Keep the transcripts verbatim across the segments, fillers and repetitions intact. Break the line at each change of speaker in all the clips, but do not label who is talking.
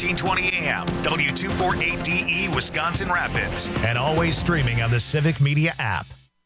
fourteen twenty A M, W two forty-eight D E, Wisconsin Rapids, and always streaming on the Civic Media app.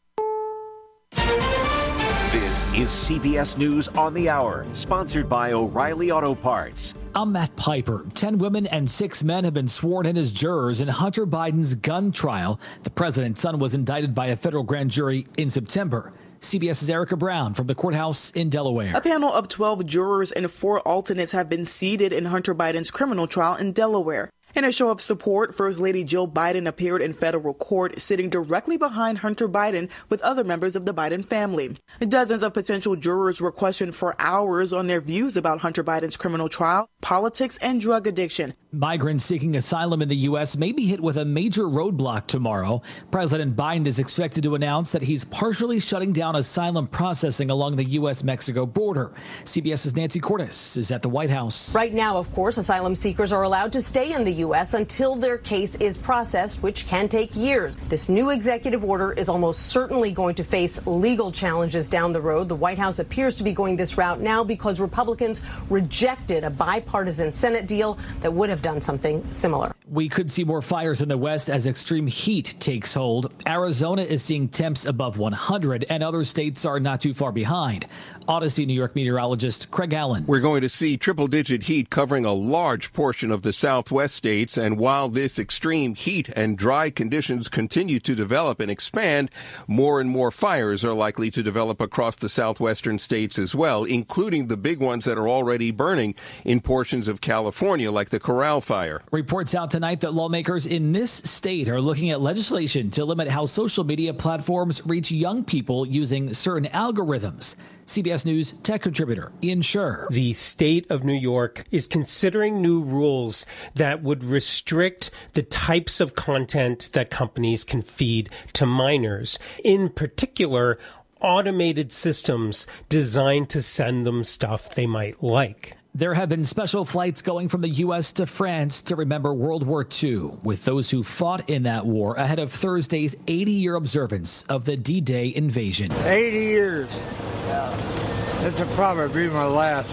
This is C B S News on the Hour, sponsored by O'Reilly Auto Parts.
I'm Matt Piper. Ten women and six men have been sworn in as jurors in Hunter Biden's gun trial. The president's son was indicted by a federal grand jury in September. CBS's Erica Brown from the courthouse in Delaware.
A panel of twelve jurors and four alternates have been seated in Hunter Biden's criminal trial in Delaware. In a show of support, First Lady Jill Biden appeared in federal court, sitting directly behind Hunter Biden with other members of the Biden family. Dozens of potential jurors were questioned for hours on their views about Hunter Biden's criminal trial, politics, and drug addiction.
Migrants seeking asylum in the U S may be hit with a major roadblock tomorrow. President Biden is expected to announce that he's partially shutting down asylum processing along the U S Mexico border. CBS's Nancy Cordes is at the White House.
Right now, of course, asylum seekers are allowed to stay in the U S until their case is processed, which can take years. This new executive order is almost certainly going to face legal challenges down the road. The White House appears to be going this route now because Republicans rejected a bipartisan Senate deal that would have done something similar.
We could see more fires in the West as extreme heat takes hold. Arizona is seeing temps above one hundred, and other states are not too far behind. Odyssey New York meteorologist Craig Allen.
We're going to see triple-digit heat covering a large portion of the Southwest states, and while this extreme heat and dry conditions continue to develop and expand, more and more fires are likely to develop across the southwestern states as well, including the big ones that are already burning in portions of California, like the Corral Fire.
Reports out tonight that lawmakers in this state are looking at legislation to limit how social media platforms reach young people using certain algorithms. C B S News tech contributor Ian Scher.
The state of New York is considering new rules that would restrict the types of content that companies can feed to minors. In particular, automated systems designed to send them stuff they might like.
There have been special flights going from the U S to France to remember World War Two, with those who fought in that war ahead of Thursday's eighty-year observance of the D-Day invasion.
eighty years. Yeah. This will probably be my last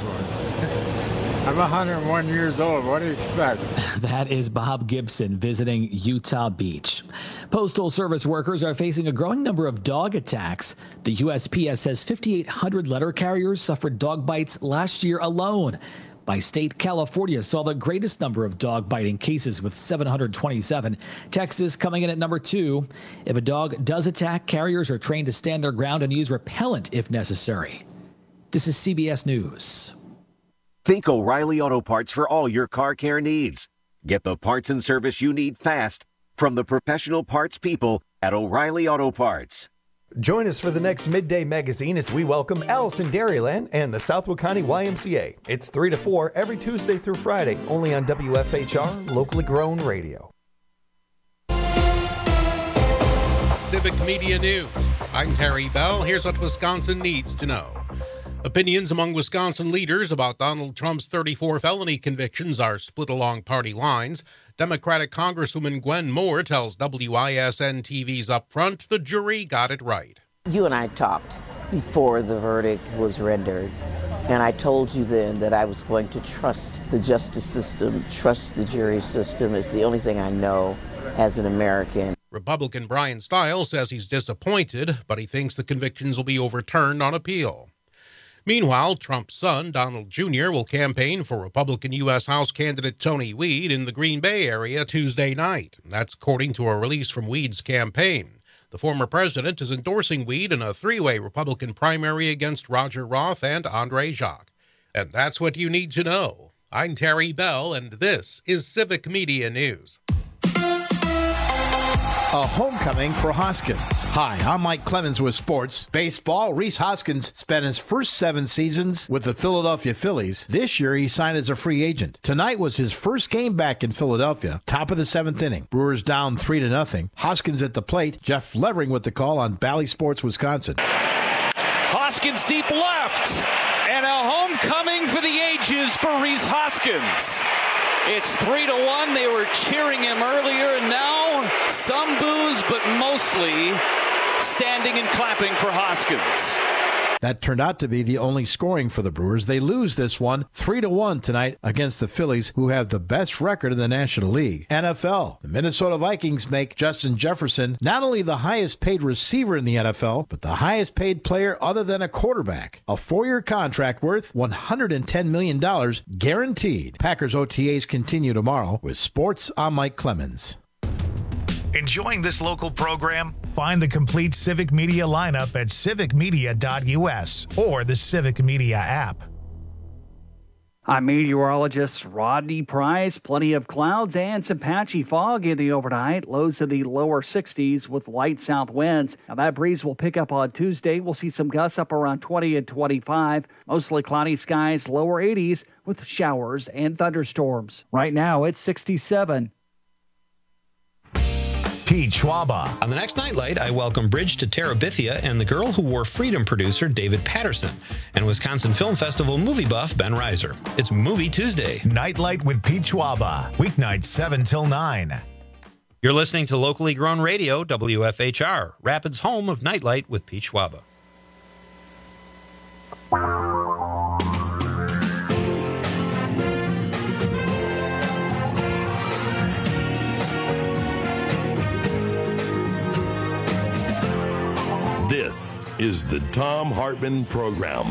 one. I'm one hundred one years old. What do you expect?
That is Bob Gibson visiting Utah Beach. Postal Service workers are facing a growing number of dog attacks. The U S P S says fifty-eight hundred letter carriers suffered dog bites last year alone. By state, California saw the greatest number of dog biting cases with seven hundred twenty-seven. Texas coming in at number two. If a dog does attack, carriers are trained to stand their ground and use repellent if necessary. This is C B S News.
Think O'Reilly Auto Parts for all your car care needs. Get the parts and service you need fast from the professional parts people at O'Reilly Auto Parts.
Join us for the next Midday Magazine as we welcome Alice in Dairyland and the Southwood County Y M C A. It's three to four every Tuesday through Friday, only on W F H R, locally grown radio.
Civic Media News. I'm Terry Bell. Here's what Wisconsin needs to know. Opinions among Wisconsin leaders about Donald Trump's thirty-four felony convictions are split along party lines. Democratic Congresswoman Gwen Moore tells W I S N T V's Upfront the jury got it right.
You and I talked before the verdict was rendered, and I told you then that I was going to trust the justice system, trust the jury system. It's the only thing I know as an American.
Republican Brian Stiles says he's disappointed, but he thinks the convictions will be overturned on appeal. Meanwhile, Trump's son, Donald Junior, will campaign for Republican U S House candidate Tony Weed in the Green Bay area Tuesday night. That's according to a release from Weed's campaign. The former president is endorsing Weed in a three-way Republican primary against Roger Roth and Andre Jacques. And that's what you need to know. I'm Terry Bell, and this is Civic Media News.
A homecoming for Hoskins. Hi, I'm Mike Clemens with sports. Baseball, Rhys Hoskins spent his first seven seasons with the Philadelphia Phillies. This year, he signed as a free agent. Tonight was his first game back in Philadelphia. Top of the seventh inning. Brewers down three to nothing. Hoskins at the plate. Jeff Levering with the call on Bally Sports, Wisconsin.
Hoskins deep left. And a homecoming for the ages for Rhys Hoskins. It's three to one. They were cheering him earlier, and now some boos, but mostly standing and clapping for Hoskins.
That turned out to be the only scoring for the Brewers. They lose this one three to one tonight against the Phillies, who have the best record in the National League. N F L. The Minnesota Vikings make Justin Jefferson not only the highest paid receiver in the N F L, but the highest paid player other than a quarterback. A four-year contract worth one hundred ten million dollars guaranteed. Packers O T As continue tomorrow. With sports, I'm Mike Clemens.
Enjoying this local program? Find the complete Civic Media lineup at civic media dot u s or the Civic Media app.
I'm meteorologist Rodney Price. Plenty of clouds and some patchy fog in the overnight. Lows in the lower sixties with light south winds. Now that breeze will pick up on Tuesday. We'll see some gusts up around twenty and twenty-five. Mostly cloudy skies, lower eighties with showers and thunderstorms. Right now it's sixty-seven.
Pete Schwaba.
On the next Nightlight, I welcome Bridge to Terabithia and the Girl Who Wore Freedom producer David Patterson and Wisconsin Film Festival movie buff Ben Reiser. It's Movie Tuesday.
Nightlight with Pete Schwaba. Weeknights seven till nine.
You're listening to locally grown radio, W F H R, Rapids' home of Nightlight with Pete Schwaba.
This is the Thom Hartmann Program.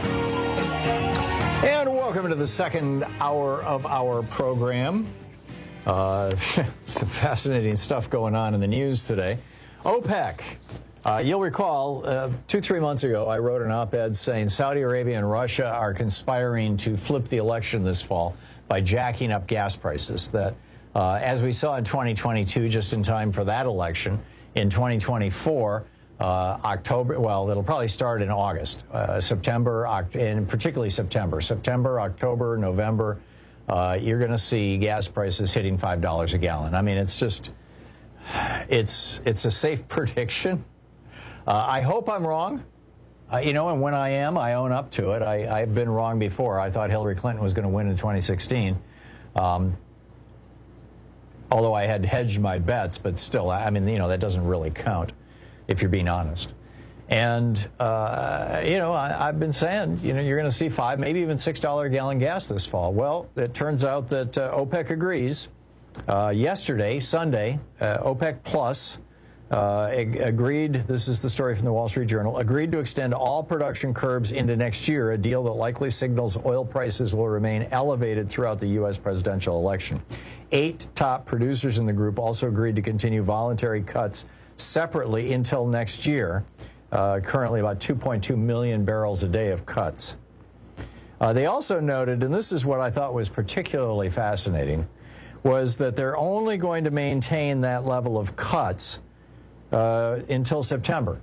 And welcome to the second hour of our program. Uh, some fascinating stuff going on in the news today. OPEC. Uh, you'll recall uh, two, three months ago, I wrote an op-ed saying Saudi Arabia and Russia are conspiring to flip the election this fall by jacking up gas prices. That, uh, as we saw in twenty twenty-two, just in time for that election, in twenty twenty-four, Uh, October, well, it'll probably start in August, uh, September, Oct- and particularly September. September, October, November, uh, you're going to see gas prices hitting five dollars a gallon. I mean, it's just, it's it's a safe prediction. Uh, I hope I'm wrong. Uh, you know, and when I am, I own up to it. I, I've been wrong before. I thought Hillary Clinton was going to win in twenty sixteen. Um, although I had hedged my bets, but still, I mean, you know, that doesn't really count, if you're being honest. And, uh, you know, I, I've been saying, you know, you're going to see five, maybe even six dollars a gallon gas this fall. Well, it turns out that uh, OPEC agrees. Uh, yesterday, Sunday, uh, OPEC Plus uh, ag- agreed, this is the story from the Wall Street Journal, agreed to extend all production curbs into next year, a deal that likely signals oil prices will remain elevated throughout the U S presidential election. Eight top producers in the group also agreed to continue voluntary cuts separately until next year, uh, currently about two point two million barrels a day of cuts. Uh, they also noted, and this is what I thought was particularly fascinating, was that they're only going to maintain that level of cuts uh, until September.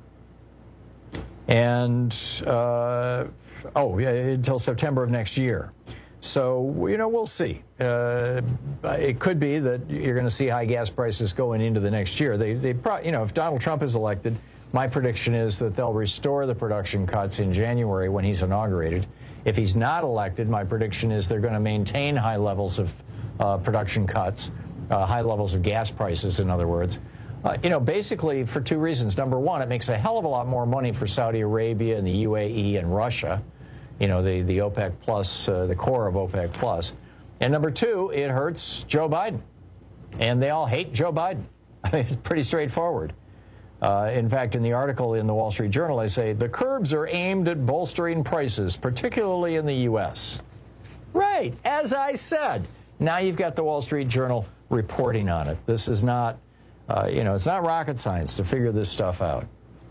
And, uh, oh, yeah, until September of next year. So, you know, we'll see. Uh, it could be that you're going to see high gas prices going into the next year. They, they, pro- you know, if Donald Trump is elected, my prediction is that they'll restore the production cuts in January when he's inaugurated. If he's not elected, my prediction is they're going to maintain high levels of uh, production cuts, uh, high levels of gas prices, in other words. Uh, you know, basically for two reasons. Number one, it makes a hell of a lot more money for Saudi Arabia and the U A E and Russia. You know, the, the OPEC Plus, uh, the core of OPEC Plus. And number two, it hurts Joe Biden. And they all hate Joe Biden. I mean, it's pretty straightforward. Uh, in fact, in the article in the Wall Street Journal, I say, the curbs are aimed at bolstering prices, particularly in the U S. Right, as I said. Now you've got the Wall Street Journal reporting on it. This is not, uh, you know, it's not rocket science to figure this stuff out.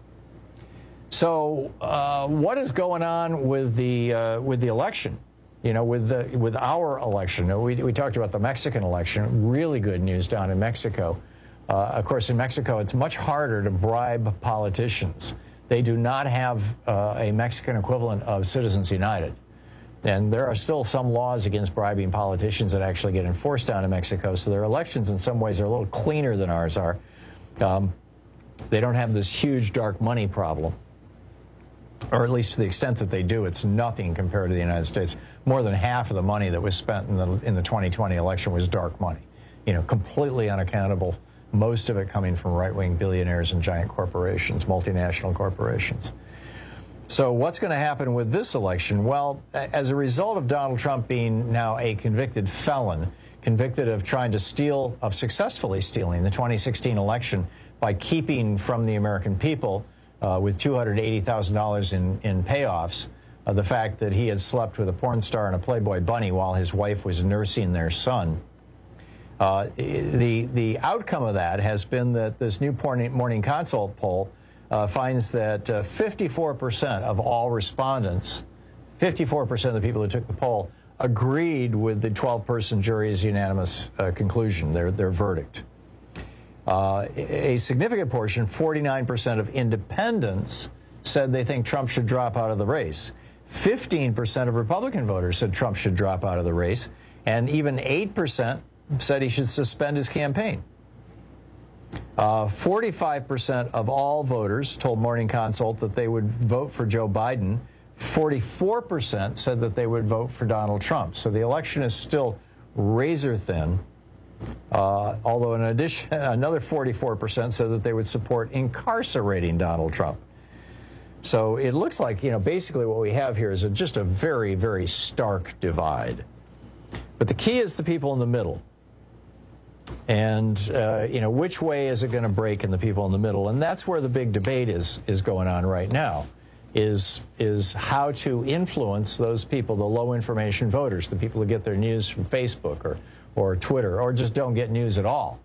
So uh, what is going on with the uh, with the election? You know, with the with our election. We we talked about the Mexican election. Really good news down in Mexico. Uh, of course, in Mexico, it's much harder to bribe politicians. They do not have uh, a Mexican equivalent of Citizens United, and there are still some laws against bribing politicians that actually get enforced down in Mexico. So their elections, in some ways, are a little cleaner than ours are. Um, they don't have this huge dark money problem. Or at least to the extent that they do, it's nothing compared to the United States. More than half of the money that was spent in the in the twenty twenty election was dark money, you know, completely unaccountable, most of it coming from right-wing billionaires and giant corporations, multinational corporations. So what's going to happen with this election? Well, as a result of Donald Trump being now a convicted felon, convicted of trying to steal, of successfully stealing the twenty sixteen election by keeping from the American people uh, with two hundred eighty thousand dollars in, in payoffs, uh, the fact that he had slept with a porn star and a Playboy bunny while his wife was nursing their son. Uh, the, the outcome of that has been that this new Morning Consult poll uh, finds that uh, fifty-four percent of all respondents, fifty-four percent of the people who took the poll, agreed with the twelve-person jury's unanimous uh, conclusion, their, their verdict. Uh, a significant portion, forty-nine percent of independents, said they think Trump should drop out of the race. fifteen percent of Republican voters said Trump should drop out of the race, and even eight percent said he should suspend his campaign. Uh, forty-five percent of all voters told Morning Consult that they would vote for Joe Biden. forty-four percent said that they would vote for Donald Trump. So the election is still razor thin, uh, although in addition, another forty-four percent said that they would support incarcerating Donald Trump. So it looks like, you know, basically what we have here is a, just a very, very stark divide. But the key is the people in the middle. And, uh, you know, which way is it going to break in the people in the middle? And that's where the big debate is, is going on right now. Is is how to influence those people, the low-information voters, the people who get their news from Facebook or, or Twitter, or just don't get news at all.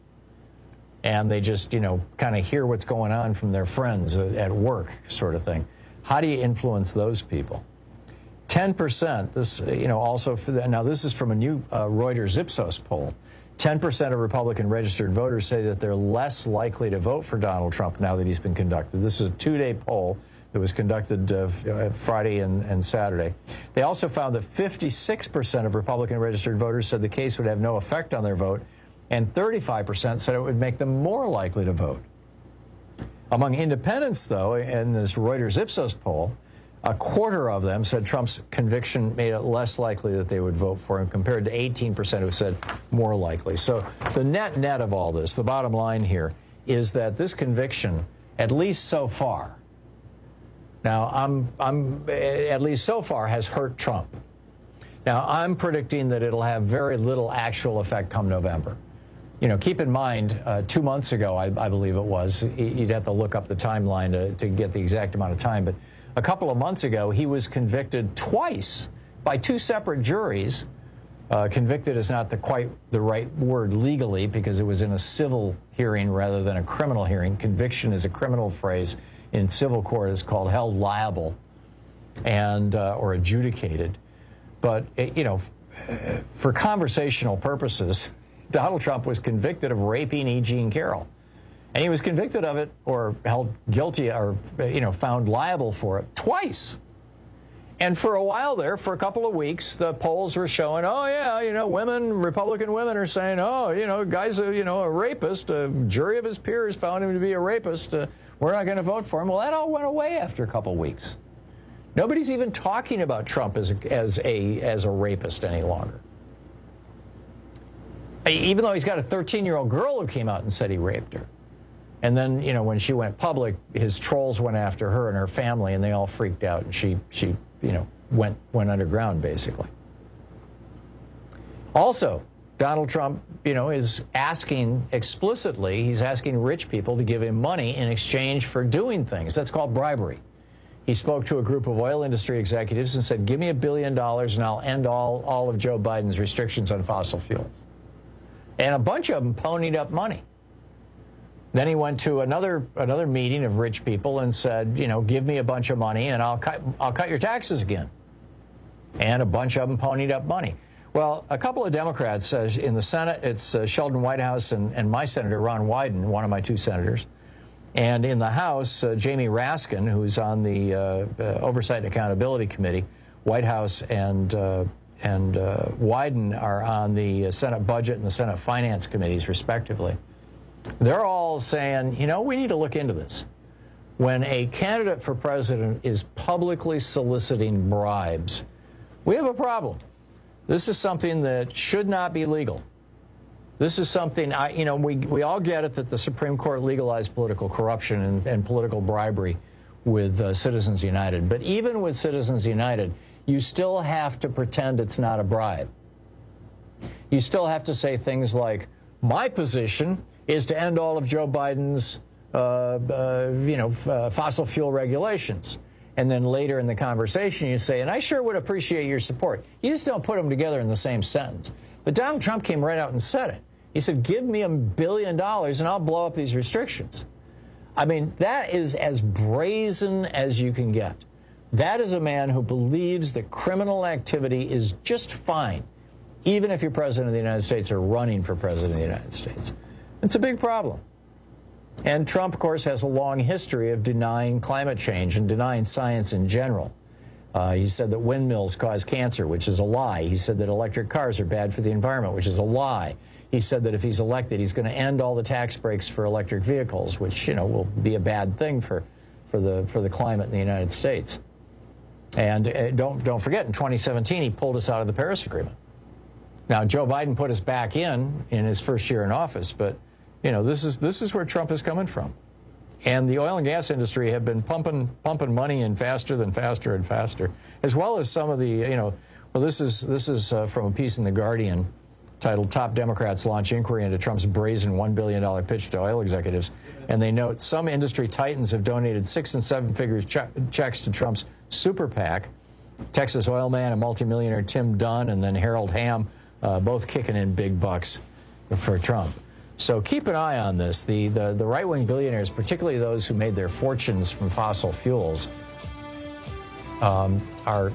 And they just, you know, kind of hear what's going on from their friends at work sort of thing. How do you influence those people? ten percent, this, you know, also, for the, now this is from a new uh, Reuters Ipsos poll. ten percent of Republican registered voters say that they're less likely to vote for Donald Trump now that he's been conducted. This is a two-day poll that was conducted uh, Friday and, and Saturday. They also found that fifty-six percent of Republican registered voters said the case would have no effect on their vote, and thirty-five percent said it would make them more likely to vote. Among independents, though, in this Reuters Ipsos poll, a quarter of them said Trump's conviction made it less likely that they would vote for him, compared to eighteen percent who said more likely. So the net net of all this, the bottom line here, is that this conviction, at least so far, Now, I'm, I'm, at least so far, has hurt Trump. Now, I'm predicting that it'll have very little actual effect come November. You know, keep in mind, uh, two months ago, I, I believe it was, you'd have to look up the timeline to, to get the exact amount of time, but a couple of months ago, he was convicted twice by two separate juries. Uh, convicted is not the quite the right word legally, because it was in a civil hearing rather than a criminal hearing. Conviction is a criminal phrase. In civil court, it's called held liable and uh, or adjudicated. But, you know, for conversational purposes, Donald Trump was convicted of raping E. Jean Carroll. And he was convicted of it or held guilty or, you know, found liable for it twice. And for a while there, for a couple of weeks, the polls were showing, oh, yeah, you know, women, Republican women are saying, oh, you know, guy's a, you know, a rapist. A jury of his peers found him to be a rapist. Uh, we're not going to vote for him. Well, that all went away after a couple of weeks. Nobody's even talking about Trump as a, as a, as a rapist any longer. Even though he's got a thirteen-year-old girl who came out and said he raped her. And then, you know, when she went public, his trolls went after her and her family, and they all freaked out, and she, she you know, went, went underground, basically. Also, Donald Trump, you know, is asking explicitly, he's asking rich people to give him money in exchange for doing things. That's called bribery. He spoke to a group of oil industry executives and said, give me a billion dollars and I'll end all, all of Joe Biden's restrictions on fossil fuels. And a bunch of them ponied up money. Then he went to another another meeting of rich people and said, you know, give me a bunch of money and I'll cut I'll cut your taxes again. And a bunch of them ponied up money. Well, a couple of Democrats uh, in the Senate, it's uh, Sheldon Whitehouse and, and my senator, Ron Wyden, one of my two senators. And in the House, uh, Jamie Raskin, who's on the uh, uh, Oversight and Accountability Committee, Whitehouse and uh, and uh, Wyden are on the Senate Budget and the Senate Finance Committees, respectively. They're all saying, you know, we need to look into this. When a candidate for president is publicly soliciting bribes, we have a problem. This is something that should not be legal. This is something, I, you know, we, we all get it that the Supreme Court legalized political corruption and, and political bribery with uh, Citizens United. But even with Citizens United, you still have to pretend it's not a bribe. You still have to say things like, my position is to end all of Joe Biden's uh, uh, you know, uh, fossil fuel regulations. And then later in the conversation, you say, and I sure would appreciate your support. You just don't put them together in the same sentence. But Donald Trump came right out and said it. He said, give me a billion dollars and I'll blow up these restrictions. I mean, that is as brazen as you can get. That is a man who believes that criminal activity is just fine, even if you're president of the United States or running for president of the United States. It's a big problem. And Trump, of course, has a long history of denying climate change and denying science in general. Uh, he said that windmills cause cancer, which is a lie. He said that electric cars are bad for the environment, which is a lie. He said that if he's elected, he's going to end all the tax breaks for electric vehicles, which, you know, will be a bad thing for, for, the, for the climate in the United States. And uh, don't, don't forget, in twenty seventeen, he pulled us out of the Paris Agreement. Now, Joe Biden put us back in in his first year in office, but, you know, this is, this is where Trump is coming from. And the oil and gas industry have been pumping pumping money in faster than faster and faster, as well as some of the, you know, well, this is, this is uh, from a piece in The Guardian titled Top Democrats Launch Inquiry into Trump's Brazen one billion dollars Pitch to Oil Executives. And they note some industry titans have donated six and seven figures che- checks to Trump's super PAC. Texas oil man and multimillionaire Tim Dunn and then Harold Hamm, uh, both kicking in big bucks for Trump. So keep an eye on this. The, the, the right-wing billionaires, particularly those who made their fortunes from fossil fuels, um, are,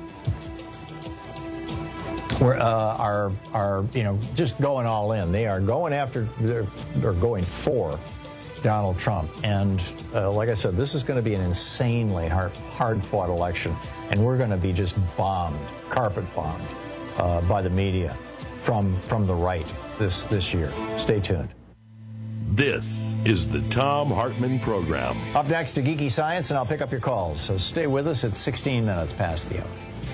uh, are, are, you know, just going all in. They are going after, they're, they're going for Donald Trump. And uh, like I said, this is going to be an insanely hard, hard-fought election, and we're going to be just bombed, carpet bombed, uh, by the media from, from the right this, this year. Stay tuned.
This is the Thom Hartmann Program.
Up next to Geeky Science, and I'll pick up your calls. So stay with us. It's sixteen minutes past the hour.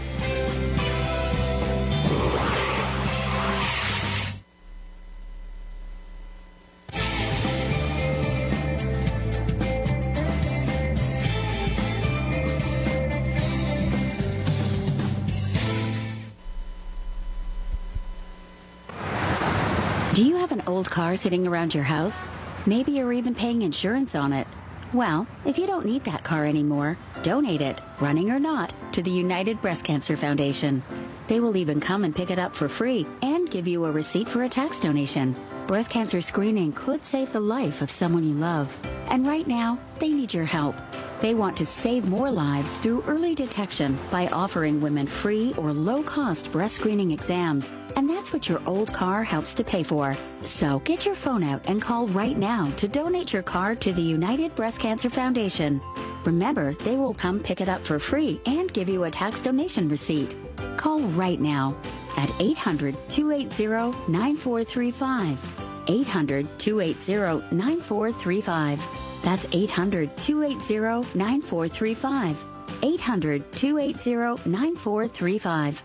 Do you have an old car sitting around your house? Maybe you're even paying insurance on it. Well, if you don't need that car anymore, donate it, running or not, to the United Breast Cancer Foundation. They will even come and pick it up for free and give you a receipt for a tax donation. Breast cancer screening could save the life of someone you love. And right now, they need your help. They want to save more lives through early detection by offering women free or low-cost breast screening exams. And that's what your old car helps to pay for. So get your phone out and call right now to donate your car to the United Breast Cancer Foundation. Remember, they will come pick it up for free and give you a tax donation receipt. Call right now at eight hundred, two eight zero, nine four three five. eight hundred, two eight zero, nine four three five. That's eight hundred, two eight zero, nine four three five. eight hundred, two eight zero, nine four three five.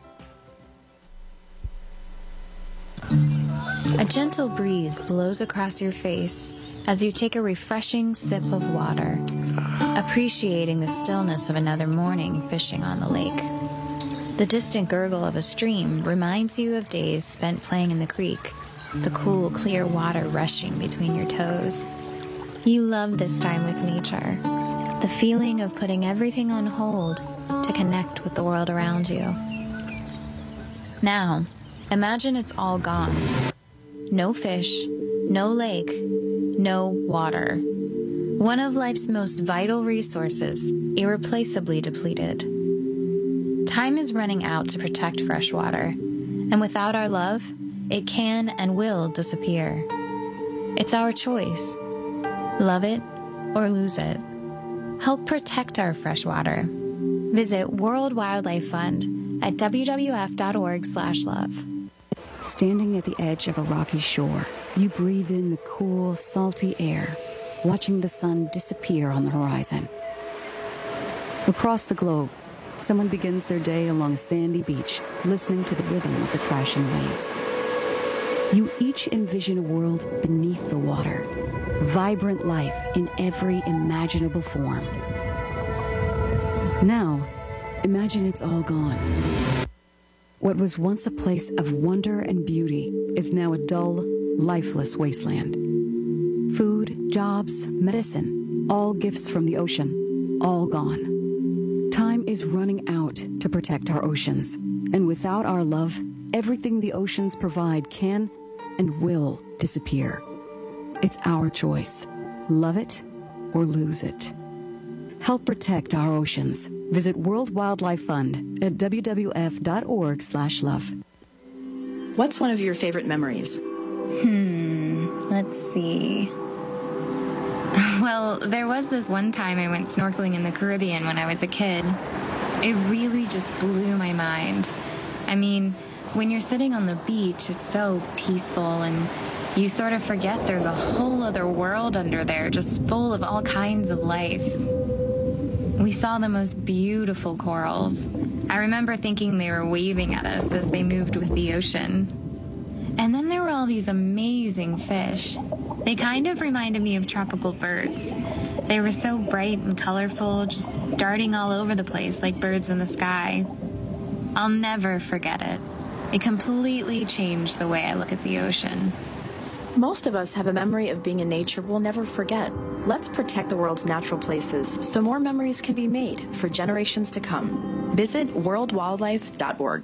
A gentle breeze blows across your face as you take a refreshing sip of water, appreciating the stillness of another morning fishing on the lake. The distant gurgle of a stream reminds you of days spent playing in the creek, the cool, clear water rushing between your toes. You love this time with nature, the feeling of putting everything on hold to connect with the world around you. Now, imagine it's all gone. No fish, no lake, no water. One of life's most vital resources, irreplaceably depleted. Time is running out to protect fresh water, and without our love, it can and will disappear. It's our choice. Love it or lose it. Help protect our fresh water. Visit World Wildlife Fund at w w f dot org slash love.
Standing at the edge of a rocky shore, you breathe in the cool, salty air, watching the sun disappear on the horizon. Across the globe, someone begins their day along a sandy beach, listening to the rhythm of the crashing waves. You each envision a world beneath the water, vibrant life in every imaginable form. Now, imagine it's all gone. What was once a place of wonder and beauty is now a dull, lifeless wasteland. Food, jobs, medicine, all gifts from the ocean, all gone. Time is running out to protect our oceans, and without our love, everything the oceans provide can and will disappear. It's our choice. Love it or lose it. Help protect our oceans. Visit World Wildlife Fund at w w f dot org slash love.
What's one of your favorite memories?
Hmm, let's see. Well, there was this one time I went snorkeling in the Caribbean when I was a kid. It really just blew my mind. I mean, when you're sitting on the beach, it's so peaceful, and you sort of forget there's a whole other world under there, just full of all kinds of life. We saw the most beautiful corals. I remember thinking they were waving at us as they moved with the ocean. And then there were all these amazing fish. They kind of reminded me of tropical birds. They were so bright and colorful, just darting all over the place like birds in the sky. I'll never forget it. It completely changed the way I look at the ocean.
Most of us have a memory of being in nature we'll never forget. Let's protect the world's natural places so more memories can be made for generations to come. Visit world wildlife dot org.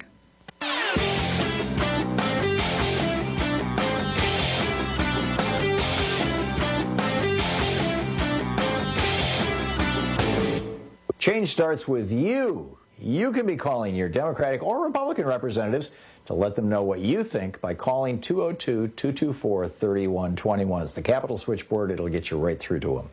Change starts with you. You can be calling your Democratic or Republican representatives to let them know what you think by calling two oh two, two two four, three one two one. It's the Capitol switchboard. It'll get you right through to them.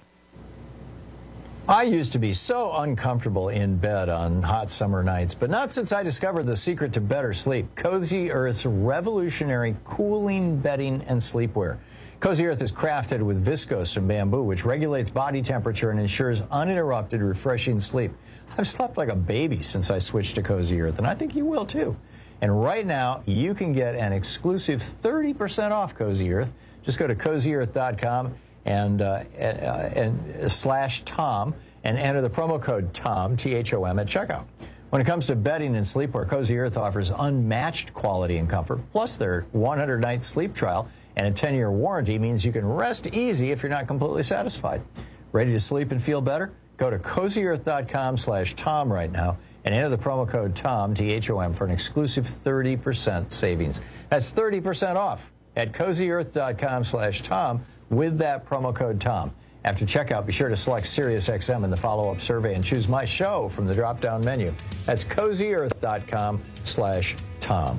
I used to be so uncomfortable in bed on hot summer nights, but not since I discovered the secret to better sleep, Cozy Earth's revolutionary cooling bedding and sleepwear. Cozy Earth is crafted with viscose and bamboo, which regulates body temperature and ensures uninterrupted, refreshing sleep. I've slept like a baby since I switched to Cozy Earth, and I think you will too. And right now, you can get an exclusive thirty percent off Cozy Earth. Just go to cozy earth dot com and, uh, and, and slash Tom and enter the promo code TOM, T H O M, at checkout. When it comes to bedding and sleepwear, Cozy Earth offers unmatched quality and comfort, plus their one hundred night sleep trial and a ten year warranty means you can rest easy if you're not completely satisfied. Ready to sleep and feel better? Go to cozy earth dot com slash Tom right now and enter the promo code TOM, T H O M, for an exclusive thirty percent savings. That's thirty percent off at cozy earth dot com slash Tom with that promo code TOM. After checkout, be sure to select SiriusXM in the follow-up survey and choose My Show from the drop-down menu. That's cozy earth dot com slash Tom.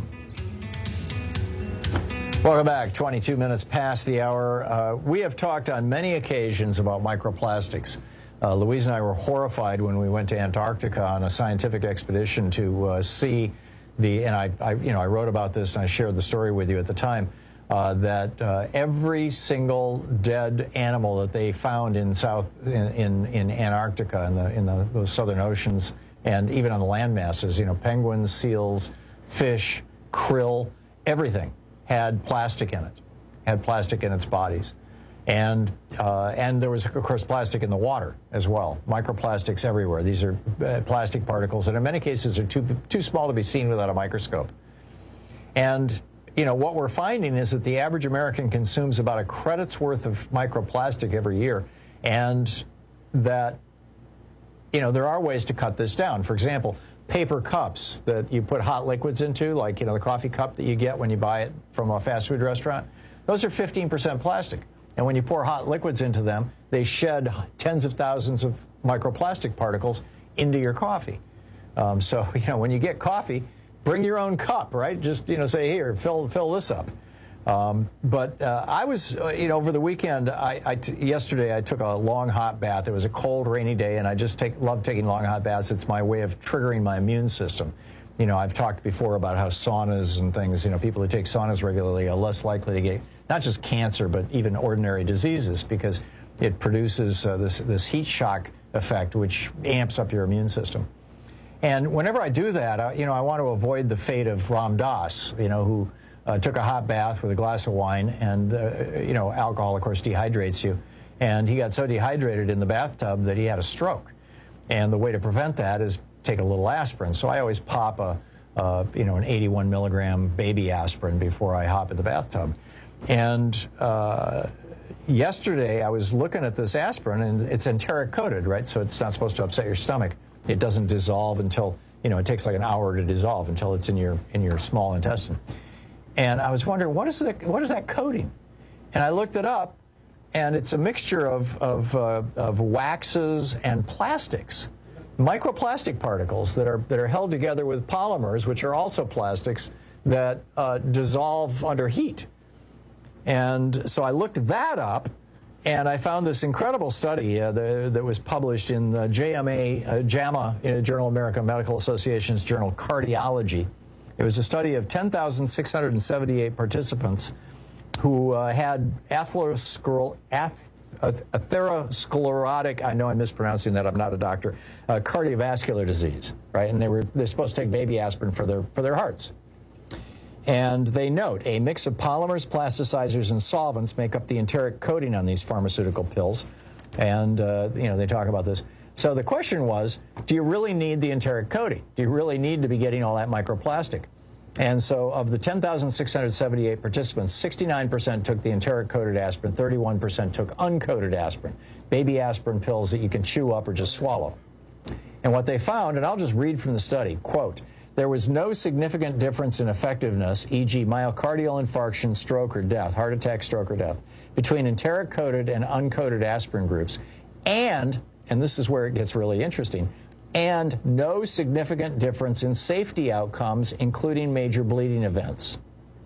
Welcome back. twenty-two minutes past the hour. Uh, we have talked on many occasions about microplastics. Uh, Louise and I were horrified when we went to Antarctica on a scientific expedition to uh, see the, and I, I, you know, I wrote about this and I shared the story with you at the time, uh, that uh, every single dead animal that they found in South, in, in, in Antarctica, in the, in the, those southern oceans, and even on the land masses, you know, penguins, seals, fish, krill, everything had plastic in it, had plastic in its bodies. And uh, and there was, of course, plastic in the water as well. Microplastics everywhere. These are uh, plastic particles that in many cases are too, too small to be seen without a microscope. And, you know, what we're finding is that the average American consumes about a credit's worth of microplastic every year, and that, you know, there are ways to cut this down. For example, paper cups that you put hot liquids into, like, you know, the coffee cup that you get when you buy it from a fast food restaurant, those are fifteen percent plastic. And when you pour hot liquids into them, they shed tens of thousands of microplastic particles into your coffee. Um, so, you know, when you get coffee, bring your own cup, right? Just, you know, say, here, fill fill this up. Um, but uh, I was, uh, you know, over the weekend, I, I t yesterday I took a long hot bath. It was a cold, rainy day, and I just take, love taking long hot baths. It's my way of triggering my immune system. You know, I've talked before about how saunas and things, you know, people who take saunas regularly are less likely to get not just cancer, but even ordinary diseases, because it produces uh, this, this heat shock effect, which amps up your immune system. And whenever I do that, I, you know, I want to avoid the fate of Ram Dass, you know, who uh, took a hot bath with a glass of wine, and, uh, you know, alcohol, of course, dehydrates you. And he got so dehydrated in the bathtub that he had a stroke. And the way to prevent that is take a little aspirin. So I always pop a, uh, you know, an eighty-one milligram baby aspirin before I hop in the bathtub. And uh, yesterday I was looking at this aspirin, and it's enteric coated, right? So it's not supposed to upset your stomach. It doesn't dissolve until, you know, it takes like an hour to dissolve until it's in your in your small intestine. And I was wondering, what is that, what is that coating? And I looked it up, and it's a mixture of, of, uh, of waxes and plastics, microplastic particles that are, that are held together with polymers, which are also plastics, that uh, dissolve under heat. And so I looked that up, and I found this incredible study uh, the, that was published in the J M A, uh, JAMA, in a Journal of American Medical Association's journal Cardiology. It was a study of ten thousand six hundred seventy-eight participants who uh, had atherosclerotic, atherosclerotic, I know I'm mispronouncing that, I'm not a doctor, uh, cardiovascular disease, right? And they were they're supposed to take baby aspirin for their for their hearts. And they note a mix of polymers, plasticizers, and solvents make up the enteric coating on these pharmaceutical pills. And, uh, you know, they talk about this. So the question was, do you really need the enteric coating? Do you really need to be getting all that microplastic? And so of the ten thousand six hundred seventy-eight participants, sixty-nine percent took the enteric coated aspirin, thirty-one percent took uncoated aspirin, baby aspirin pills that you can chew up or just swallow. And what they found, and I'll just read from the study, quote, there was no significant difference in effectiveness, for example myocardial infarction, stroke, or death, heart attack, stroke, or death, between enteric-coated and uncoated aspirin groups, and, and this is where it gets really interesting, and no significant difference in safety outcomes, including major bleeding events.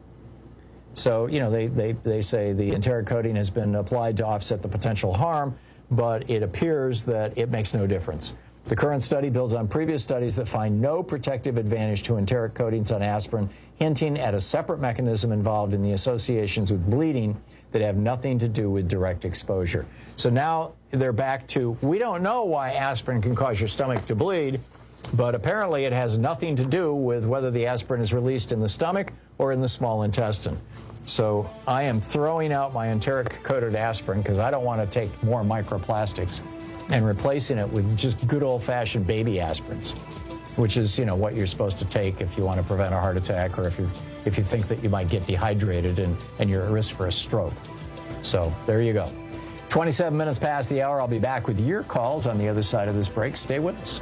So, you know, they, they, they say the enteric coating has been applied to offset the potential harm, but it appears that it makes no difference. The current study builds on previous studies that find no protective advantage to enteric coatings on aspirin, hinting at a separate mechanism involved in the associations with bleeding that have nothing to do with direct exposure. So now they're back to, we don't know why aspirin can cause your stomach to bleed, but apparently it has nothing to do with whether the aspirin is released in the stomach or in the small intestine. So I am throwing out my enteric-coated aspirin because I don't want to take more microplastics, and replacing it with just good old-fashioned baby aspirins, which is, you know, what you're supposed to take if you want to prevent a heart attack, or if you if you think that you might get dehydrated and, and you're at risk for a stroke. So there you go. twenty-seven minutes past the hour. I'll be back with your calls on the other side of this break. Stay with us.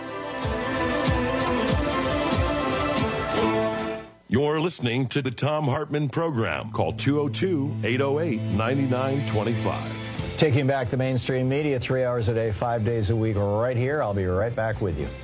You're listening to the Thom Hartmann Program. Call two oh two, eight oh eight, nine nine two five.
Taking back the mainstream media three hours a day, five days a week, right here. I'll be right back with you.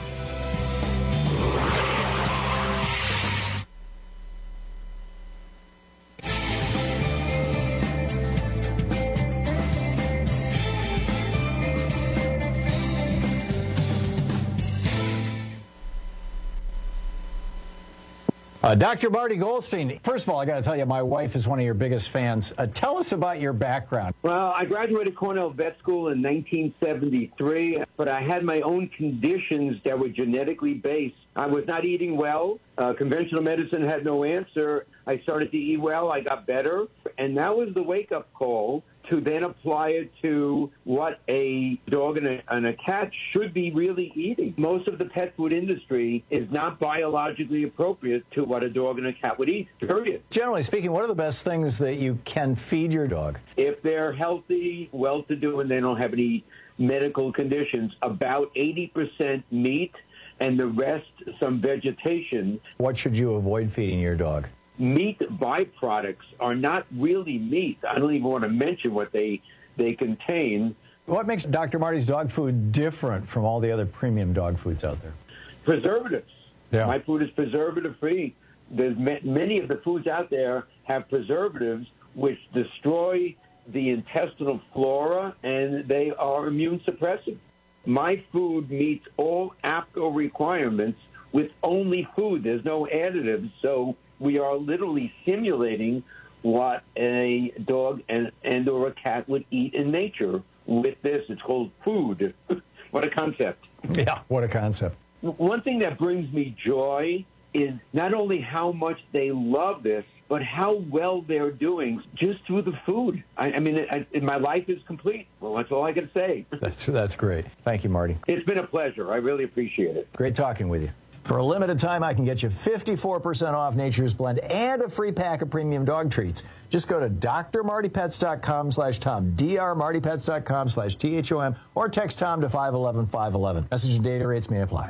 Uh, Doctor Marty Goldstein, first of all, I got to tell you, my wife is one of your biggest fans. Uh, tell us about your background.
Well, I graduated Cornell Vet School in nineteen seventy-three, but I had my own conditions that were genetically based. I was not eating well. Uh, conventional medicine had no answer. I started to eat well. I got better. And that was the wake-up call to then apply it to what a dog and a, and a cat should be really eating. Most of the pet food industry is not biologically appropriate to what a dog and a cat would eat, period.
Generally speaking, what are the best things that you can feed your dog?
If they're healthy, well-to-do, and they don't have any medical conditions, about eighty percent meat and the rest some vegetation.
What should you avoid feeding your dog?
Meat byproducts are not really meat. I don't even want to mention what they they contain.
What makes Doctor Marty's dog food different from all the other premium dog foods out there?
Preservatives.
Yeah.
My food is preservative-free. There's ma- many of the foods out there have preservatives which destroy the intestinal flora, and they are immune suppressive. My food meets all A P C O requirements with only food. There's no additives, so we are literally simulating what a dog and, and or a cat would eat in nature with this. It's called food. What a concept.
Yeah, what a concept.
One thing that brings me joy is not only how much they love this, but how well they're doing just through the food. I, I mean, I, my life is complete. Well, that's all I can say.
That's, that's great. Thank you, Marty.
It's been a pleasure. I really appreciate it.
Great talking with you. For a limited time, I can get you fifty-four percent off Nature's Blend and a free pack of premium dog treats. Just go to D R Marty Pets dot com slash Tom, D R Marty Pets dot com slash T H O M, or text Tom to five one one five one one. Message and data rates may apply.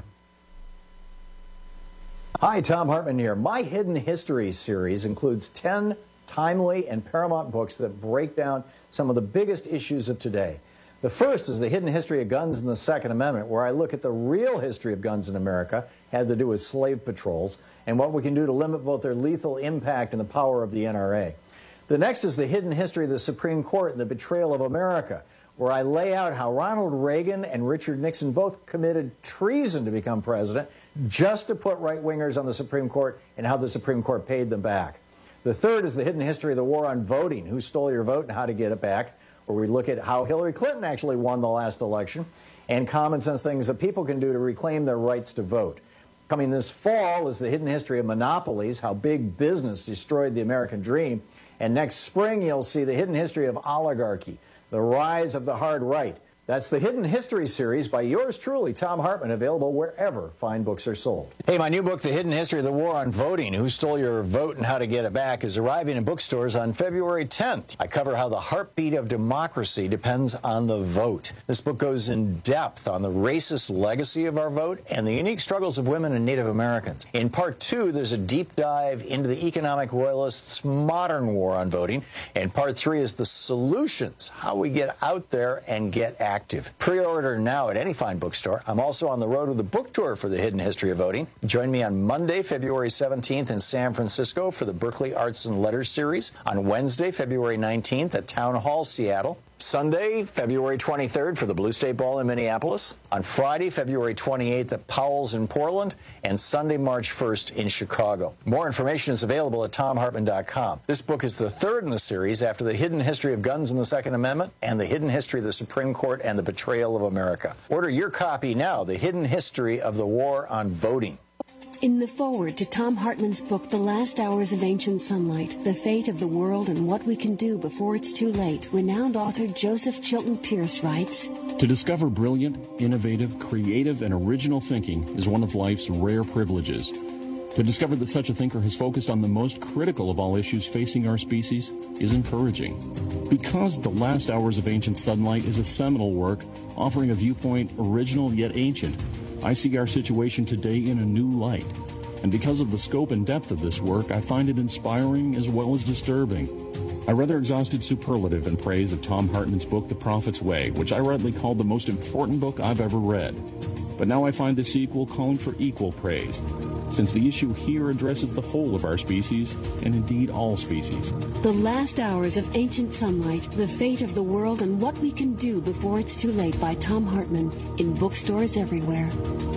Hi, Tom Hartman here. My Hidden History series includes ten timely and paramount books that break down some of the biggest issues of today. The first is The Hidden History of Guns and the Second Amendment, where I look at the real history of guns in America, had to do with slave patrols, and what we can do to limit both their lethal impact and the power of the N R A. The next is The Hidden History of the Supreme Court and the Betrayal of America, where I lay out how Ronald Reagan and Richard Nixon both committed treason to become president just to put right-wingers on the Supreme Court and how the Supreme Court paid them back. The third is The Hidden History of the War on Voting, who stole your vote and how to get it back, where we look at how Hillary Clinton actually won the last election, and common sense things that people can do to reclaim their rights to vote. Coming this fall is The Hidden History of Monopolies, how big business destroyed the American dream. And next spring, you'll see The Hidden History of Oligarchy, the rise of the hard right. That's the Hidden History series by yours truly, Tom Hartman, available wherever fine books are sold. Hey, my new book, The Hidden History of the War on Voting, Who Stole Your Vote and How to Get It Back, is arriving in bookstores on February tenth. I cover how the heartbeat of democracy depends on the vote. This book goes in depth on the racist legacy of our vote and the unique struggles of women and Native Americans. In part two, there's a deep dive into the economic royalists' modern war on voting. And part three is the solutions, how we get out there and get active. Active. Pre-order now at any fine bookstore. I'm also on the road with a book tour for The Hidden History of Voting. Join me on Monday, February seventeenth in San Francisco for the Berkeley Arts and Letters series. On Wednesday, February nineteenth at Town Hall, Seattle. Sunday, February twenty-third for the Blue State Ball in Minneapolis. On Friday, February twenty-eighth at Powell's in Portland. And Sunday, March first in Chicago. More information is available at Tom Hartman dot com. This book is the third in the series after The Hidden History of Guns and the Second Amendment and The Hidden History of the Supreme Court and the Betrayal of America. Order your copy now, The Hidden History of the War on Voting.
In the foreword to Tom Hartman's book, The Last Hours of Ancient Sunlight, The Fate of the World and What We Can Do Before It's Too Late, renowned author Joseph Chilton Pierce writes,
To discover brilliant, innovative, creative, and original thinking is one of life's rare privileges. To discover that such a thinker has focused on the most critical of all issues facing our species is encouraging. Because The Last Hours of Ancient Sunlight is a seminal work offering a viewpoint original yet ancient, I see our situation today in a new light. And because of the scope and depth of this work, I find it inspiring as well as disturbing. I rather exhausted superlative in praise of Tom Hartman's book, The Prophet's Way, which I rightly called the most important book I've ever read. But now I find the sequel calling for equal praise, since the issue here addresses the whole of our species, and indeed all species.
The Last Hours of Ancient Sunlight, The Fate of the World and What We Can Do Before It's Too Late by Tom Hartman, in bookstores everywhere.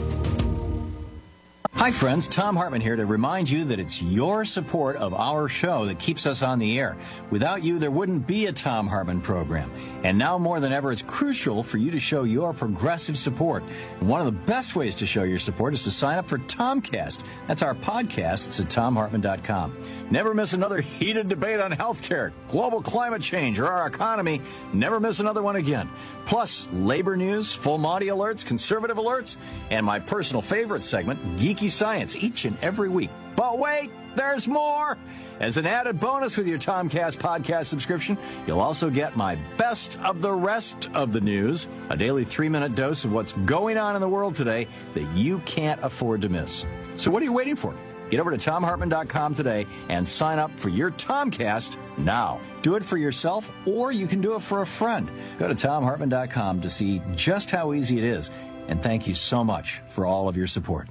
Hi friends, Tom Hartman here to remind you that it's your support of our show that keeps us on the air. Without you, there wouldn't be a Tom Hartman program. And now more than ever, it's crucial for you to show your progressive support. And one of the best ways to show your support is to sign up for Tomcast. That's our podcast. It's at Tom Hartman dot com. Never miss another heated debate on healthcare, global climate change, or our economy. Never miss another one again. Plus, labor news, full Monty alerts, conservative alerts, and my personal favorite segment, Geeky Science, each and every week. But wait, there's more! As an added bonus with your Tomcast podcast subscription, you'll also get my best of the rest of the news, a daily three-minute dose of what's going on in the world today that you can't afford to miss. So what are you waiting for? Get over to Tom Hartman dot com today and sign up for your Tomcast now. Do it for yourself, or you can do it for a friend. Go to Tom Hartman dot com to see just how easy it is. And thank you so much for all of your support.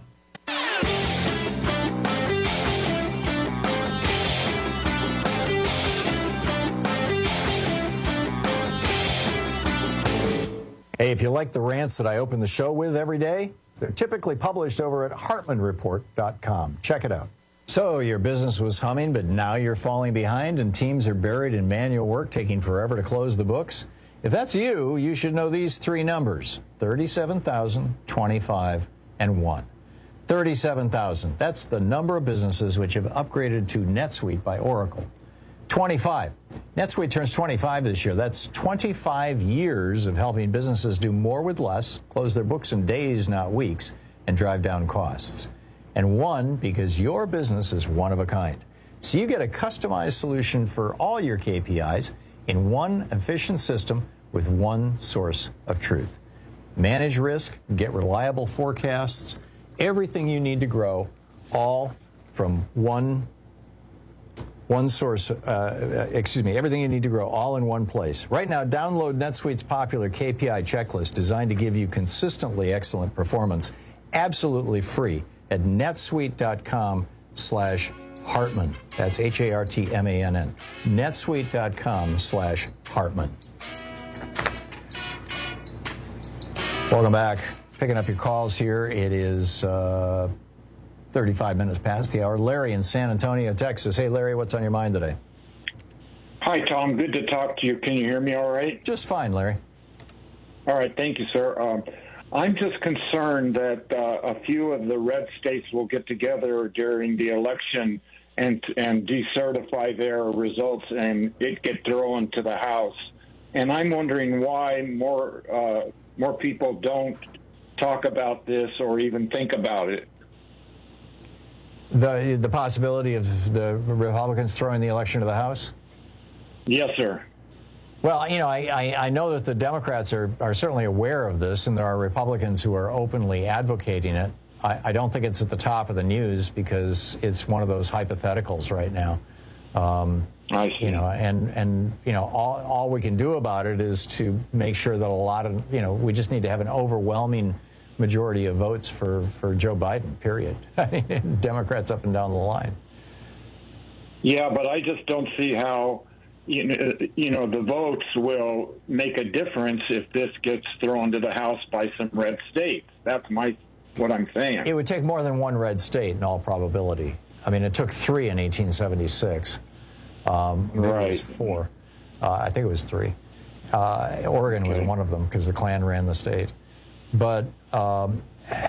Hey, if you like the rants that I open the show with every day, they're typically published over at Hartman Report dot com. Check it out. So your business was humming, but now you're falling behind and teams are buried in manual work, taking forever to close the books? If that's you, you should know these three numbers, thirty-seven thousand, twenty-five, and one. thirty-seven thousand. That's the number of businesses which have upgraded to NetSuite by Oracle. twenty-five. NetSuite turns twenty-five this year. That's twenty-five years of helping businesses do more with less, close their books in days, not weeks, and drive down costs. And one, because your business is one of a kind. So you get a customized solution for all your K P Is in one efficient system with one source of truth. Manage risk, get reliable forecasts, everything you need to grow, all from one One source, uh, excuse me, everything you need to grow all in one place. Right now, download NetSuite's popular K P I checklist designed to give you consistently excellent performance, absolutely free at netsuite.com slash Hartman. That's H A R T M A N N. netsuite.com slash Hartman. Welcome back. Picking up your calls here. It is uh, thirty-five minutes past the hour. Larry in San Antonio, Texas. Hey, Larry, what's on your mind today?
Hi, Tom. Good to talk to you. Can you hear me all right?
Just fine, Larry.
All right. Thank you, sir. Um, I'm just concerned that uh, a few of the red states will get together during the election and and decertify their results and it get thrown to the House. And I'm wondering why more uh, more people don't talk about this or even think about it.
The the possibility of the Republicans throwing the election to the House?
Yes, sir.
Well, you know, I, I, I know that the Democrats are, are certainly aware of this, and there are Republicans who are openly advocating it. I, I don't think it's at the top of the news because it's one of those hypotheticals right now. Um,
I see.
You know, and, and you know, all, all we can do about it is to make sure that a lot of, you know, we just need to have an overwhelming majority of votes for, for Joe Biden, period. I mean, Democrats up and down the line.
Yeah, but I just don't see how, you know, you know, the votes will make a difference if this gets thrown to the House by some red states. That's my what I'm saying.
It would take more than one red state in all probability. I mean, it took three in eighteen seventy-six. Um, maybe
right.
It was four. Uh, I think it was three. Uh, Oregon okay. was one of them because the Klan ran the state. But um,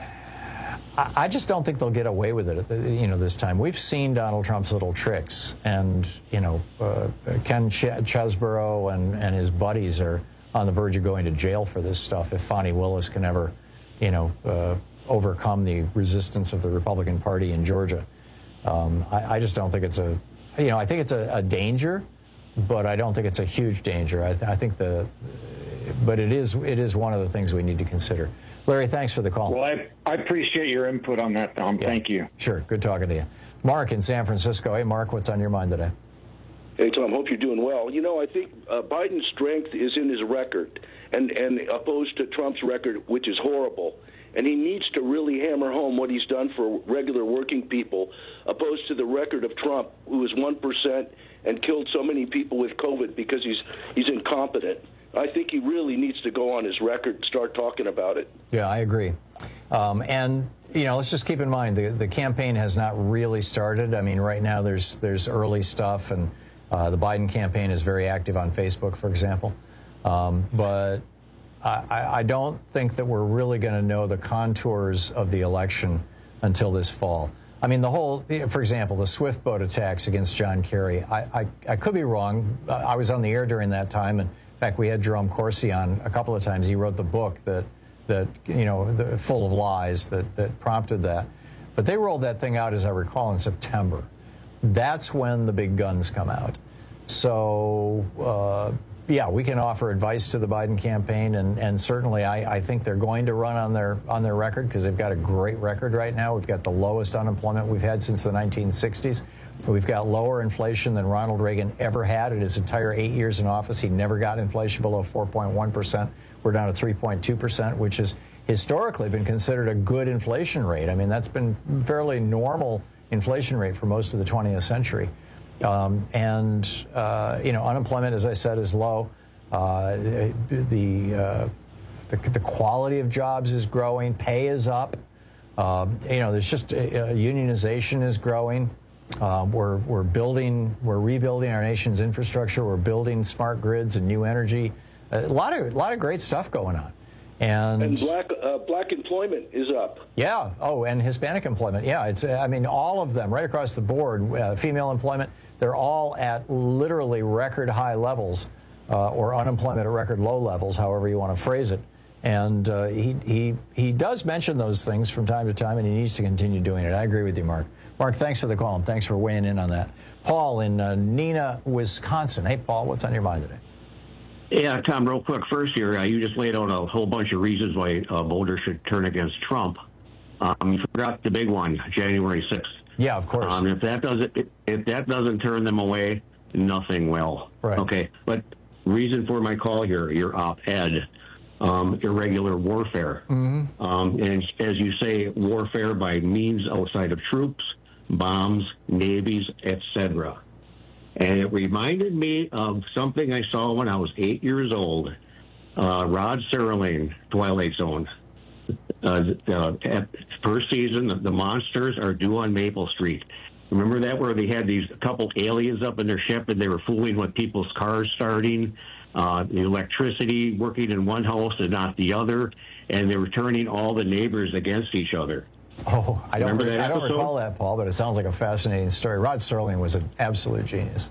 I just don't think they'll get away with it, you know, this time. We've seen Donald Trump's little tricks, and, you know, uh, Ken Ch- Chesborough and, and his buddies are on the verge of going to jail for this stuff if Fani Willis can ever, you know, uh, overcome the resistance of the Republican Party in Georgia. Um, I, I just don't think it's a, you know, I think it's a, a danger, but I don't think it's a huge danger. I, th- I think the, but it is it is one of the things we need to consider. Larry, thanks for the call.
Well, I, I appreciate your input on that, Tom.
Yeah.
Thank you.
Sure. Good talking to you. Mark in San Francisco. Hey, Mark, what's on your mind today?
Hey, Tom, hope you're doing well. You know, I think uh, Biden's strength is in his record, and, and opposed to Trump's record, which is horrible. And he needs to really hammer home what he's done for regular working people, opposed to the record of Trump, who is one percent and killed so many people with COVID because he's he's incompetent. I think he really needs to go on his record and start talking about it.
Yeah, I agree. Um, and, you know, let's just keep in mind, the, the campaign has not really started. I mean, right now there's there's early stuff, and uh, the Biden campaign is very active on Facebook, for example. Um, but I, I don't think that we're really going to know the contours of the election until this fall. I mean, the whole, for example, the Swift boat attacks against John Kerry, I, I, I could be wrong. I was on the air during that time, and in fact, we had Jerome Corsi on a couple of times. He wrote the book that, that you know, the, full of lies that, that prompted that. But they rolled that thing out, as I recall, in September. That's when the big guns come out. So, uh, yeah, we can offer advice to the Biden campaign, and, and certainly I, I think they're going to run on their on their record because they've got a great record right now. We've got the lowest unemployment we've had since the nineteen sixties. We've got lower inflation than Ronald Reagan ever had in his entire eight years in office. He never got inflation below four point one percent. We're down to three point two percent, which has historically been considered a good inflation rate. I mean, that's been fairly normal inflation rate for most of the twentieth century. Um, and, uh, you know, unemployment, as I said, is low. Uh, the, uh, the the quality of jobs is growing. Pay is up. Uh, you know, there's just uh, unionization is growing. Uh, we're we're building, we're rebuilding our nation's infrastructure. We're building smart grids and new energy. A lot of a lot of great stuff going on. And,
and black uh, black employment is up.
Yeah. Oh, and Hispanic employment. Yeah. It's. I mean, all of them right across the board. Uh, female employment. They're all at literally record high levels, uh, or unemployment at record low levels, however you want to phrase it. And uh, he he he does mention those things from time to time, and he needs to continue doing it. I agree with you, Mark. Mark, thanks for the call, and thanks for weighing in on that. Paul in uh, Neenah, Wisconsin. Hey, Paul, what's on your mind today?
Yeah, Tom, real quick. First here, uh, you just laid out a whole bunch of reasons why uh, voters should turn against Trump. Um, you forgot the big one, January sixth.
Yeah, of course.
Um, if that doesn't if that doesn't turn them away, nothing will.
Right.
Okay. But reason for my call here, your op-ed, um, irregular warfare.
Mm-hmm.
Um, and as you say, warfare by means outside of troops, bombs, navies, et cetera. And it reminded me of something I saw when I was eight years old. Uh, Rod Serling, Twilight Zone. Uh, uh, at first season, the, the monsters are due on Maple Street. Remember that, where they had these couple aliens up in their ship and they were fooling with people's cars starting, uh, the electricity working in one house and not the other, and they were turning all the neighbors against each other.
Oh, I don't,
Remember that
I don't
episode?
recall that, Paul, but it sounds like a fascinating story. Rod Serling was an absolute genius.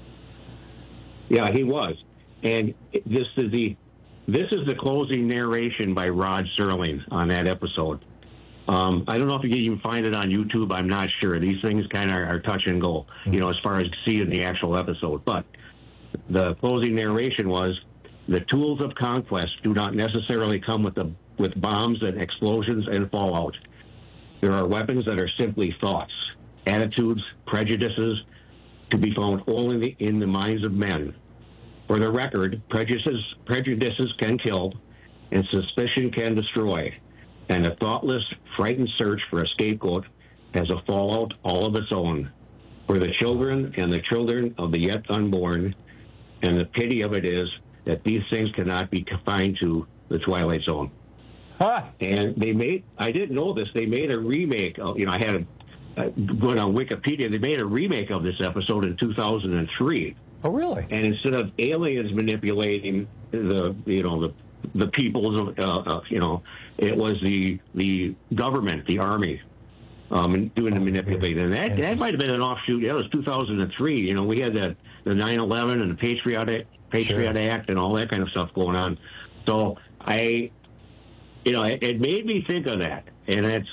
Yeah, he was. And this is the this is the closing narration by Rod Serling on that episode. Um, I don't know if you can even find it on YouTube. I'm not sure. These things kind of are, are touch and go, you know, as far as seeing the actual episode. But the closing narration was, the tools of conquest do not necessarily come with the with bombs and explosions and fallout. There are weapons that are simply thoughts, attitudes, prejudices, to be found only in the minds of men. For the record, prejudices, prejudices can kill, and suspicion can destroy. And a thoughtless, frightened search for a scapegoat has a fallout all of its own. For the children and the children of the yet unborn, and the pity of it is that these things cannot be confined to the Twilight Zone.
Huh.
And they made, I didn't know this, they made a remake of, you know, I had a, uh, going on Wikipedia, they made a remake of this episode in two thousand three.
Oh, really?
And instead of aliens manipulating the, you know, the the people's, uh, uh, you know, it was the the government, the army, um, doing the manipulating. And that that might have been an offshoot. That was two thousand three. You know, we had the the nine eleven and the Patriot Patriot sure. Act and all that kind of stuff going on. So I, you know, it, it made me think of that, and it's.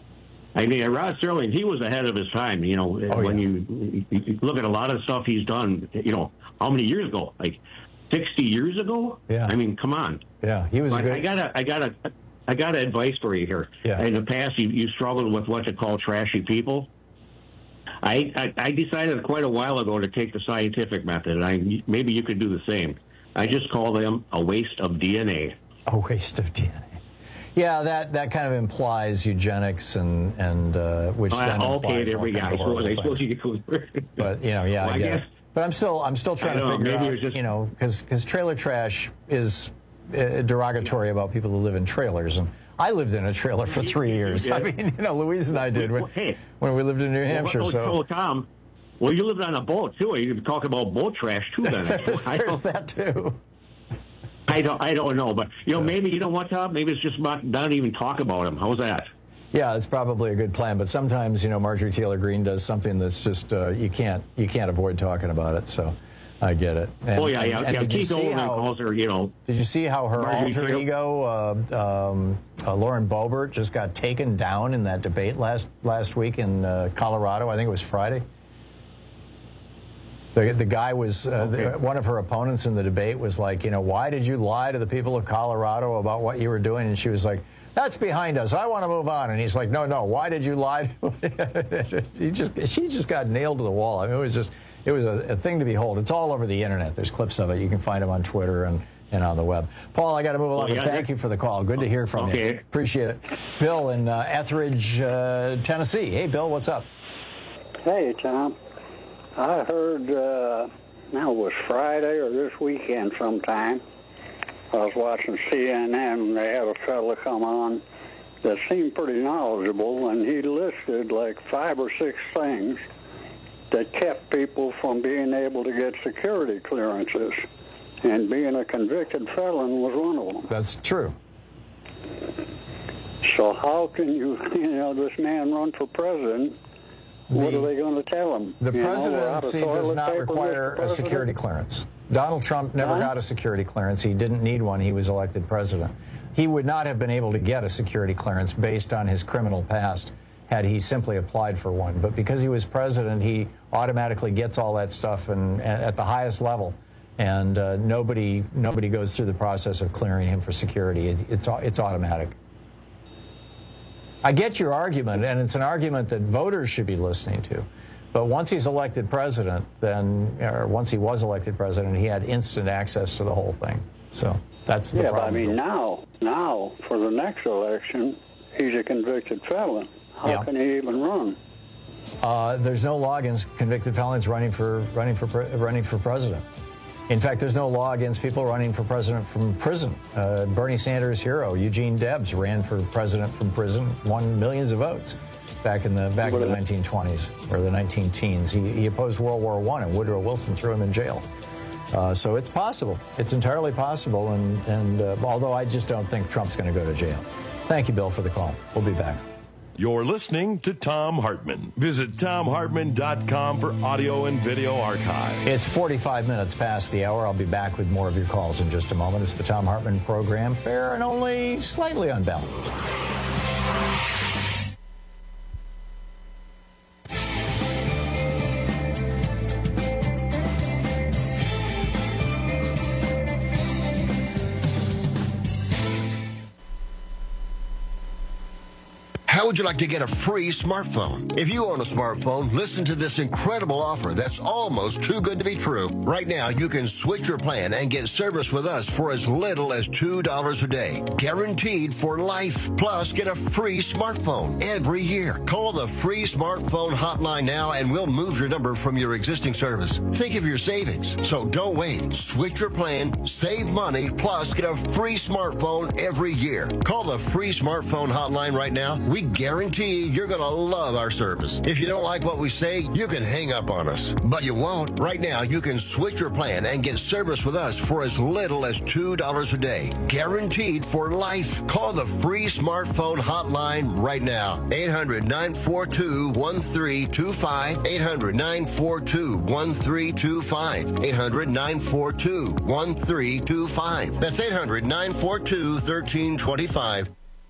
I mean, Rod Serling, he was ahead of his time. You know, oh, when yeah. you, you look at a lot of stuff he's done, you know, how many years ago? Like sixty years ago?
Yeah.
I mean, come on.
Yeah, he was
but
a good...
I got a, I got a, I got advice for you here.
Yeah.
In the past, you, you struggled with what to call trashy people. I, I, I decided quite a while ago to take the scientific method, and I maybe you could do the same. I just call them a waste of D N A.
A waste of D N A. Yeah, that, that kind of implies eugenics and and uh, which
uh,
then
okay,
implies
there we go. I suppose, I suppose you could.
But you know, yeah,
well,
I,
I
get
guess.
it. But I'm still I'm still trying to
know,
figure
maybe
out,
it was just...
you know, because because trailer trash is uh, derogatory about people who live in trailers, and I lived in a trailer for three years.
Yeah.
I mean, you know, Louise and I did when,
hey,
when we lived in New Hampshire.
Well,
so,
so Tom, well, you lived on a boat too. You could talk about boat trash too. Then
there's, there's that too.
I don't, I don't know, but you know, yeah. maybe you know what, Tom? Maybe it's just not, not even talk about him. How's that?
Yeah, it's probably a good plan. But sometimes, you know, Marjorie Taylor Greene does something that's just uh, you can't you can't avoid talking about it. So I get it. And,
oh yeah, yeah.
And, and
yeah. Keith Olbermann calls her, you know.
Did you see how her
Marjorie
alter
Taylor?
ego, uh, um, uh, Lauren Boebert, just got taken down in that debate last last week in uh, Colorado? I think it was Friday. The, the guy was, uh, okay. the, one of her opponents in the debate was like, you know, why did you lie to the people of Colorado about what you were doing? And she was like, that's behind us. I want to move on. And he's like, no, no, why did you lie? he just, she just got nailed to the wall. I mean, it was just, it was a, a thing to behold. It's all over the internet. There's clips of it. You can find them on Twitter and, and on the web. Paul, I got to move along.
Well, yeah,
Thank you for the call. Good to hear from
okay.
you. Appreciate it. Bill in uh, Etheridge, uh, Tennessee. Hey, Bill, what's up?
Hey, Tom. I heard, uh, now it was Friday or this weekend sometime, I was watching C N N and they had a fellow come on that seemed pretty knowledgeable, and he listed like five or six things that kept people from being able to get security clearances, and being a convicted felon was one of them.
That's true.
So how can you, you know, this man run for president? What
The-
are they going to tell him?
The
You know, we're out of
presidency does
toilet
not
paper,
require
Mister
a security
President?
clearance. Donald Trump never
Huh?
got a security clearance. He didn't need one. He was elected president. He would not have been able to get a security clearance based on his criminal past had he simply applied for one. But because he was president, he automatically gets all that stuff and, and at the highest level. And uh, nobody nobody goes through the process of clearing him for security. It, it's it's automatic. I get your argument, and it's an argument that voters should be listening to. But once he's elected president, then, or once he was elected president, he had instant access to the whole thing. So that's the
Yeah, but I
problem.
mean, now, now, for the next election, he's a convicted felon. How
Yeah.
can he even run?
Uh, there's no law against convicted felons running for running for pre- running for president. In fact, there's no law against people running for president from prison. Uh, Bernie Sanders' hero, Eugene Debs, ran for president from prison, won millions of votes back in the back in the nineteen twenties or the nineteen teens. He, he opposed World War One, and Woodrow Wilson threw him in jail. Uh, so it's possible. It's entirely possible. And, and uh, although I just don't think Trump's going to go to jail. Thank you, Bill, for the call. We'll be back.
You're listening to Thom Hartmann. Visit Thom Hartmann dot com for audio and video archive.
It's forty-five minutes past the hour. I'll be back with more of your calls in just a moment. It's the Thom Hartmann program, fair and only slightly unbalanced.
How would you like to get a free smartphone? If you own a smartphone, listen to this incredible offer that's almost too good to be true. Right now, you can switch your plan and get service with us for as little as two dollars a day. Guaranteed for life. Plus, get a free smartphone every year. Call the free smartphone hotline now and we'll move your number from your existing service. Think of your savings. So don't wait. Switch your plan, save money, plus get a free smartphone every year. Call the free smartphone hotline right now. We guarantee you're going to love our service. If you don't like what we say, you can hang up on us. But you won't. Right now, you can switch your plan and get service with us for as little as two dollars a day. Guaranteed for life. Call the free smartphone hotline right now. eight hundred, nine four two, one three two five. eight hundred, nine four two, one three two five. eight hundred, nine four two, one three two five. That's eight hundred, nine four two, one three two five.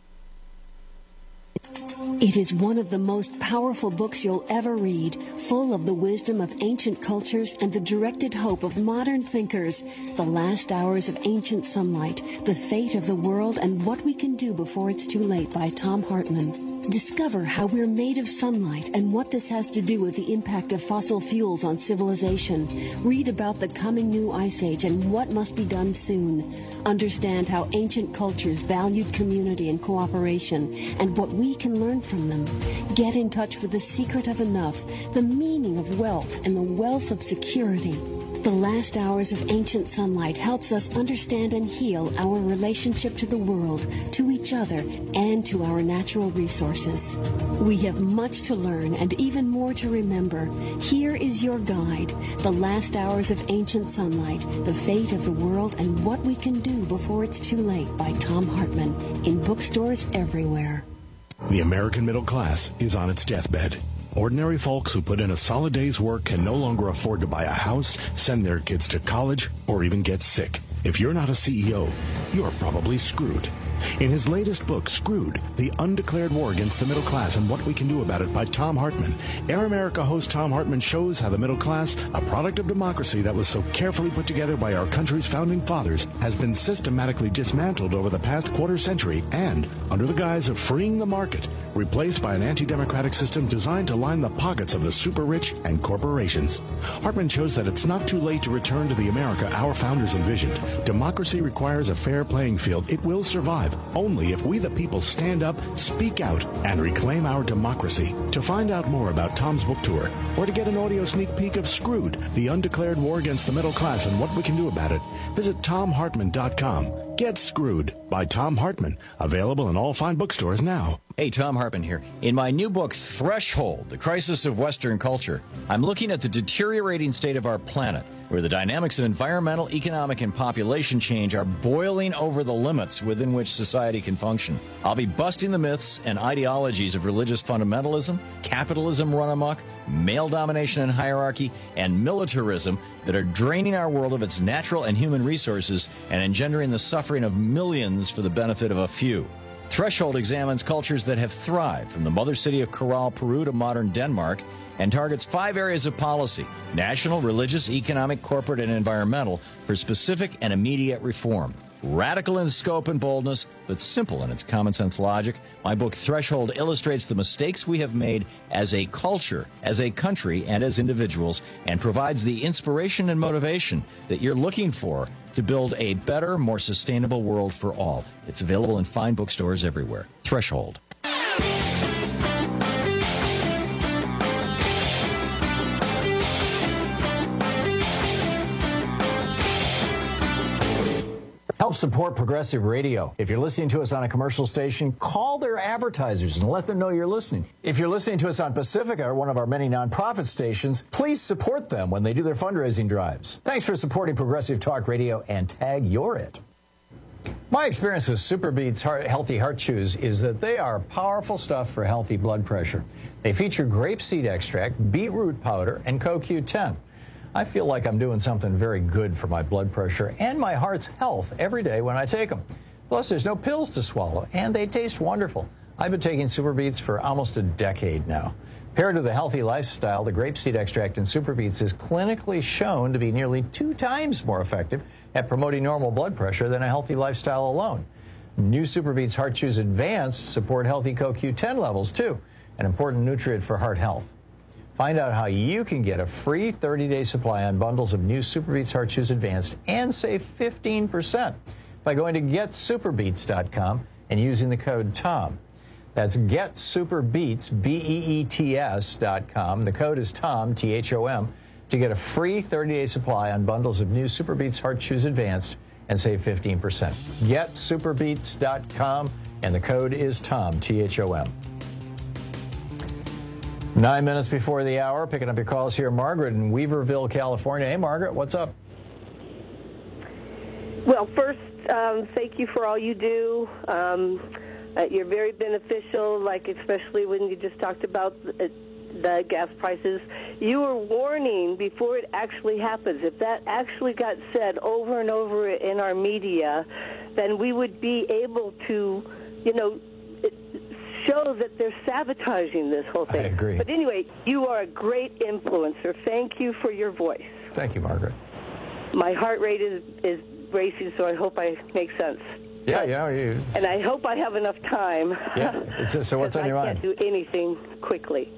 It is one of the most powerful books you'll ever read, full of the wisdom of ancient cultures and the directed hope of modern thinkers. The Last Hours of Ancient Sunlight, The Fate of the World and What We Can Do Before It's Too Late by Thom Hartmann. Discover how we're made of sunlight and what this has to do with the impact of fossil fuels on civilization. Read about the coming new ice age and what must be done soon. Understand how ancient cultures valued community and cooperation and what we can learn from them. Get in touch with the secret of enough, the meaning of wealth, and the wealth of security. The Last Hours of Ancient Sunlight helps us understand and heal our relationship to the world, to each other, and to our natural resources. We have much to learn and even more to remember. Here is your guide, The Last Hours of Ancient Sunlight, The Fate of the World and What We Can Do Before It's Too Late by Thom Hartmann, in bookstores everywhere.
The American middle class is on its deathbed. Ordinary folks who put in a solid day's work can no longer afford to buy a house, send their kids to college, or even get sick. If you're not a C E O, you're probably screwed. In his latest book, Screwed, The Undeclared War Against the Middle Class and What We Can Do About It by Thom Hartmann, Air America host Thom Hartmann shows how the middle class, a product of democracy that was so carefully put together by our country's founding fathers, has been systematically dismantled over the past quarter century and, under the guise of freeing the market, replaced by an anti-democratic system designed to line the pockets of the super rich and corporations. Hartmann shows that it's not too late to return to the America our founders envisioned. Democracy requires a fair playing field. It will survive only if we the people stand up, speak out, and reclaim our democracy. To find out more about Tom's book tour, or to get an audio sneak peek of Screwed, The Undeclared War Against the Middle Class and What We Can Do About It, visit Thom Hartmann dot com. Get Screwed by Thom Hartmann. Available in all fine bookstores now.
Hey, Thom Hartmann here. In my new book, Threshold, The Crisis of Western Culture, I'm looking at the deteriorating state of our planet. where the dynamics of environmental, economic, and population change are boiling over the limits within which society can function. I'll be busting the myths and ideologies of religious fundamentalism, capitalism run amok, male domination and hierarchy, and militarism that are draining our world of its natural and human resources and engendering the suffering of millions for the benefit of a few. Threshold examines cultures that have thrived, from the mother city of Corral, Peru to modern Denmark, and targets five areas of policy: national, religious, economic, corporate, and environmental, for specific and immediate reform. Radical in scope and boldness, but simple in its common sense logic, my book Threshold illustrates the mistakes we have made as a culture, as a country, and as individuals, and provides the inspiration and motivation that you're looking for to build a better, more sustainable world for all. It's available in fine bookstores everywhere. Threshold.
Help support Progressive Radio. If you're listening to us on a commercial station, call their advertisers and let them know you're listening. If you're listening to us on Pacifica, one of our many nonprofit stations, please support them when they do their fundraising drives. Thanks for supporting Progressive Talk Radio, and tag you're it. My experience with SuperBeets Heart, Healthy Heart Chews is that they are powerful stuff for healthy blood pressure. They feature grapeseed extract, beetroot powder, and C O Q ten. I feel like I'm doing something very good for my blood pressure and my heart's health every day when I take them. Plus, there's no pills to swallow, and they taste wonderful. I've been taking SuperBeets for almost a decade now. Paired with a healthy lifestyle, the grapeseed extract in SuperBeets is clinically shown to be nearly two times more effective at promoting normal blood pressure than a healthy lifestyle alone. New SuperBeets Heart Chews Advanced support healthy C O Q ten levels, too, an important nutrient for heart health. Find out how you can get a free thirty-day supply on bundles of new SuperBeets Heart Chews Advanced and save fifteen percent by going to get super beets dot com and using the code TOM. That's get super beets, B E E T S dot com. The code is TOM, T H O M, to get a free thirty-day supply on bundles of new SuperBeets Heart Chews Advanced and save fifteen percent. get super beets dot com, and the code is TOM, T H O M. Nine minutes before the hour, picking up your calls here. Margaret in Weaverville, California. Hey, Margaret, what's up?
Well, first, um, thank you for all you do. Um, uh, you're very beneficial, like especially when you just talked about the, the gas prices. You were warning before it actually happens. If that actually got said over and over in our media, then we would be able to, you know, it, show that they're sabotaging this whole thing.
I agree.
But anyway, you are a great influencer. Thank you for your voice.
Thank you, Margaret.
My heart rate is, is racing, so I hope I make sense.
Yeah, you know, you...
And I hope I have enough time.
Yeah. It's, so what's on your
I
mind?
I can't do anything quickly.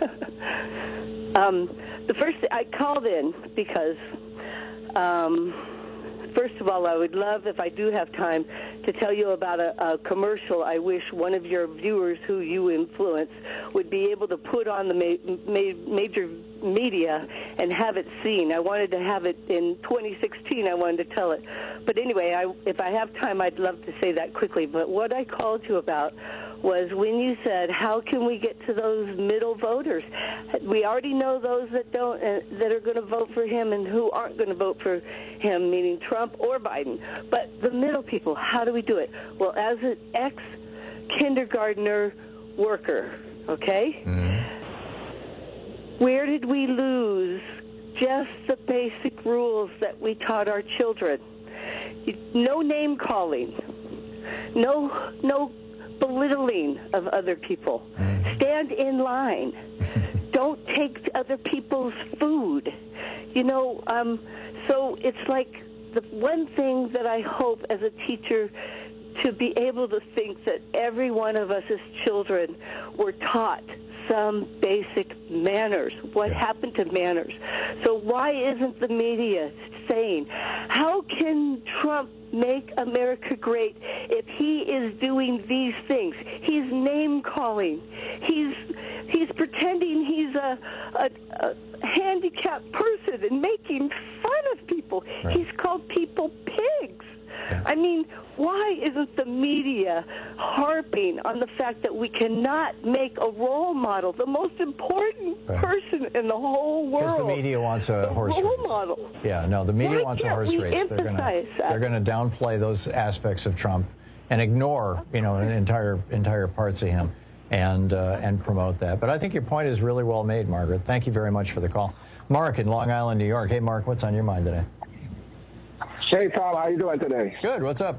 um, the first I called in because, um, first of all, I would love, if I do have time, to tell you about a, a commercial I wish one of your viewers who you influence would be able to put on the ma- ma- major media and have it seen. I wanted to have it in twenty sixteen. I wanted to tell it. But anyway, I, if I have time, I'd love to say that quickly. But what I called you about was when you said, how can we get to those middle voters? We already know those that don't, uh, that are going to vote for him and who aren't going to vote for him, meaning Trump or Biden. But the middle people, how do we do it? Well, as an ex-kindergartner worker, okay, mm-hmm. where did we lose just the basic rules that we taught our children? No name calling, no no belittling of other people. Stand in line. Don't take other people's food. You know, um, so it's like the one thing that I hope as a teacher to be able to think that every one of us as children were taught some basic manners. What yeah. happened to manners? So why isn't the media saying, how can Trump make America great if he is doing these things? He's name-calling. He's he's pretending he's a, a, a handicapped person and making fun of people. Right. He's called people pigs. Yeah. I mean, Why isn't the media harping on the fact that we cannot make a role model, the most important
Right.
person in the whole world?
Because the media wants a
the
horse
role
race.
model.
Yeah, no, the media
Why
wants a
can't
horse
we
race. They're going to
emphasize that?
they're going to downplay those aspects of Trump and ignore, you know, entire entire parts of him and uh, and promote that. But I think your point is really well made, Margaret. Thank you very much for the call. Mark in Long Island, New York. Hey, Mark, what's on your mind today?
Hey, Tom, how you doing today?
Good. What's up?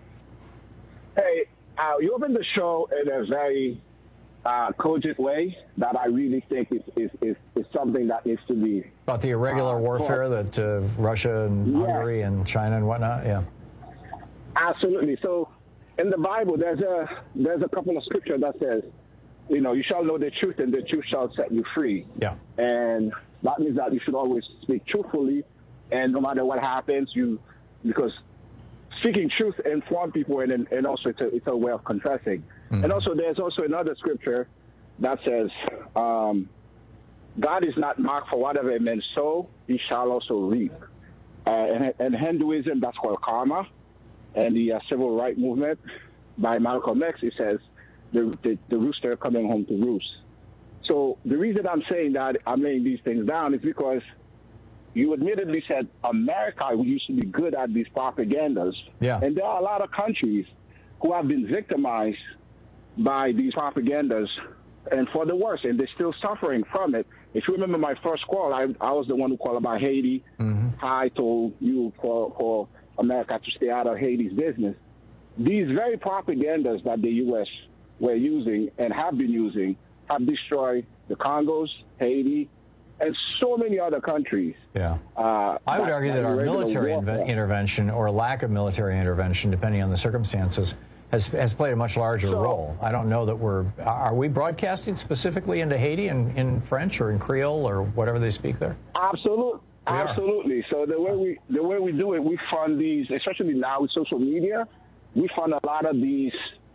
Hey, uh, you opened the show in a very uh, cogent way that I really think is, is, is, is something that needs to be...
About the irregular
uh,
warfare
well,
that uh, Russia and
Yeah.
Hungary and China and whatnot? Yeah.
Absolutely. So in the Bible, there's a there's a couple of scriptures that says, you know, you shall know the truth and the truth shall set you free.
Yeah.
And that means that you should always speak truthfully, and no matter what happens, you, because speaking truth informs people, and and also it's a, it's a way of confessing. Mm-hmm. And also there's also another scripture that says, um, God is not marked for whatever a man sow, he shall also reap. Uh, and in Hinduism, that's called karma. And the uh, civil rights movement by Malcolm X, it says, the, the, the rooster coming home to roost. So the reason I'm saying that I'm laying these things down is because you admittedly said America used to be good at these propagandas.
Yeah.
And there are a lot of countries who have been victimized by these propagandas, and for the worse, and they're still suffering from it. If you remember my first call, I, I was the one who called about Haiti. Mm-hmm. I told you for, for America to stay out of Haiti's business. These very propagandas that the U S were using and have been using have destroyed the Congos, Haiti, and so many other countries.
Yeah.
Uh,
I would
that,
argue that our military inve- intervention or lack of military intervention, depending on the circumstances, has, has played a much larger
so,
role. I don't know that we're... Are we broadcasting specifically into Haiti in, in French or in Creole or whatever they speak there?
Absolutely. Absolutely. So the way we the way we do it, we fund these, especially now with social media, we fund a lot of these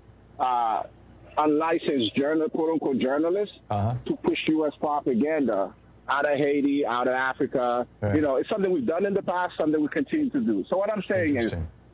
uh, unlicensed journal, quote unquote journalists uh-huh. to push U S propaganda out of Haiti, out of Africa. Right. You know, it's something we've done in the past, something we continue to do. So what I'm saying is,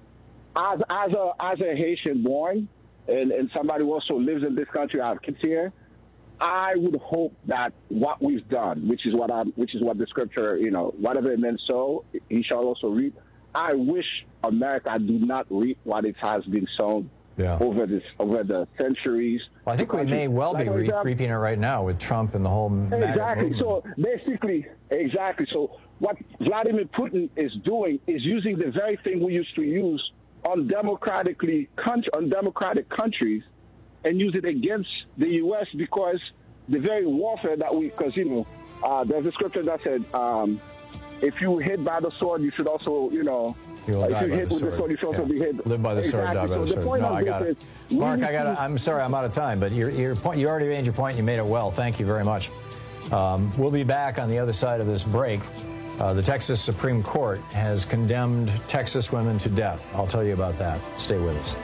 as as a as a Haitian born and, and somebody who also lives in this country, I have kids here, I would hope that what we've done, which is what I'm, which is what the scripture, you know, whatever it meant sow, he shall also reap. I wish America do not reap what it has been sown yeah. over this over the centuries.
Well, I think we may well like be re- reaping it right now with Trump and the whole
exactly. So basically, exactly. So what Vladimir Putin is doing is using the very thing we used to use on democratically country, on democratic countries, and use it against the U S because the very warfare that we, because, you know, uh, there's a scripture that said, um, if you hit by the sword, you should also, you know,
you
uh, if you hit
the
with
sword.
the sword, you should yeah. also be hit.
Live by the
exactly.
sword, die by
so
the sword.
The
no, I got it. Mark, I got it. I'm sorry, I'm out of time, but your, your point, you already made your point. You made it well. Thank you very much. Um, we'll be back on the other side of this break. Uh, the Texas Supreme Court has condemned Texas women to death. I'll tell you about that. Stay with us.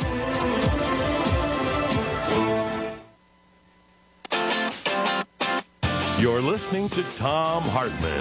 You're listening to Thom Hartmann.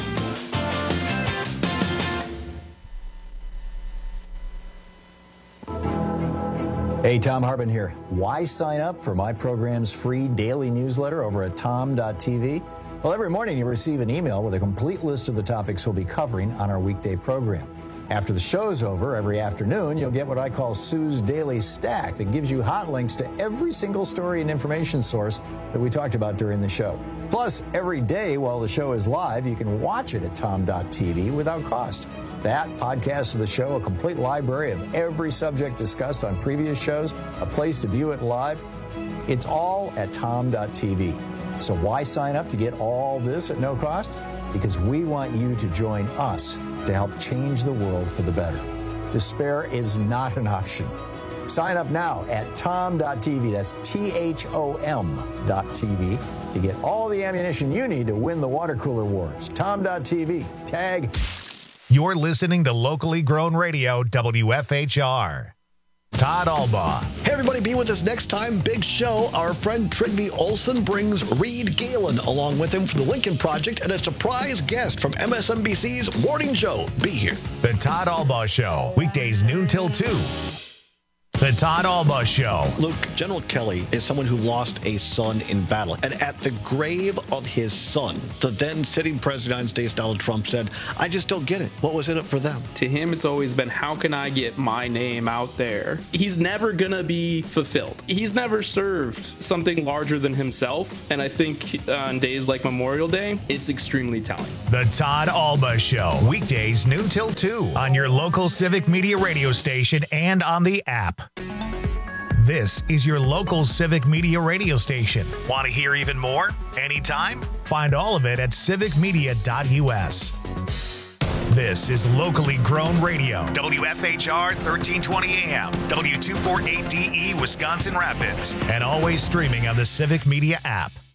Hey, Thom Hartmann here. Why sign up for my program's free daily newsletter over at tom dot t v? Well, every morning you receive an email with a complete list of the topics we'll be covering on our weekday program. After the show's over, every afternoon, you'll get what I call Sue's Daily Stack that gives you hot links to every single story and information source that we talked about during the show. Plus, every day while the show is live, you can watch it at tom dot t v without cost. That, podcast of the show, a complete library of every subject discussed on previous shows, a place to view it live, it's all at tom dot t v. So why sign up to get all this at no cost? Because we want you to join us to help change the world for the better. Despair is not an option. Sign up now at tom dot t v. That's T H O M dot T V to get all the ammunition you need to win the water cooler wars. tom dot t v. Tag.
You're listening to locally grown radio, W F H R. Todd Albaugh.
Hey, everybody, be with us next time. Big show. Our friend Trygve Olsen brings Reed Galen along with him for the Lincoln Project and a surprise guest from M S N B C's Morning Joe. Be here.
The Todd Albaugh Show, weekdays noon till two. The Todd Alba Show.
Luke, General Kelly is someone who lost a son in battle. And at the grave of his son, the then sitting president of the United States, Donald Trump, said, I just don't get it. What was in it for them?
To him, it's always been, how can I get my name out there? He's never going to be fulfilled. He's never served something larger than himself. And I think on days like Memorial Day, it's extremely telling.
The Todd Alba Show. Weekdays noon till two on your local Civic Media radio station and on the app. This is your local Civic Media radio station. Want to hear even more? Anytime? Find all of it at civic media dot U S. This is locally grown radio. W F H R thirteen twenty A M, W two forty-eight D E, Wisconsin Rapids, and always streaming on the Civic Media app.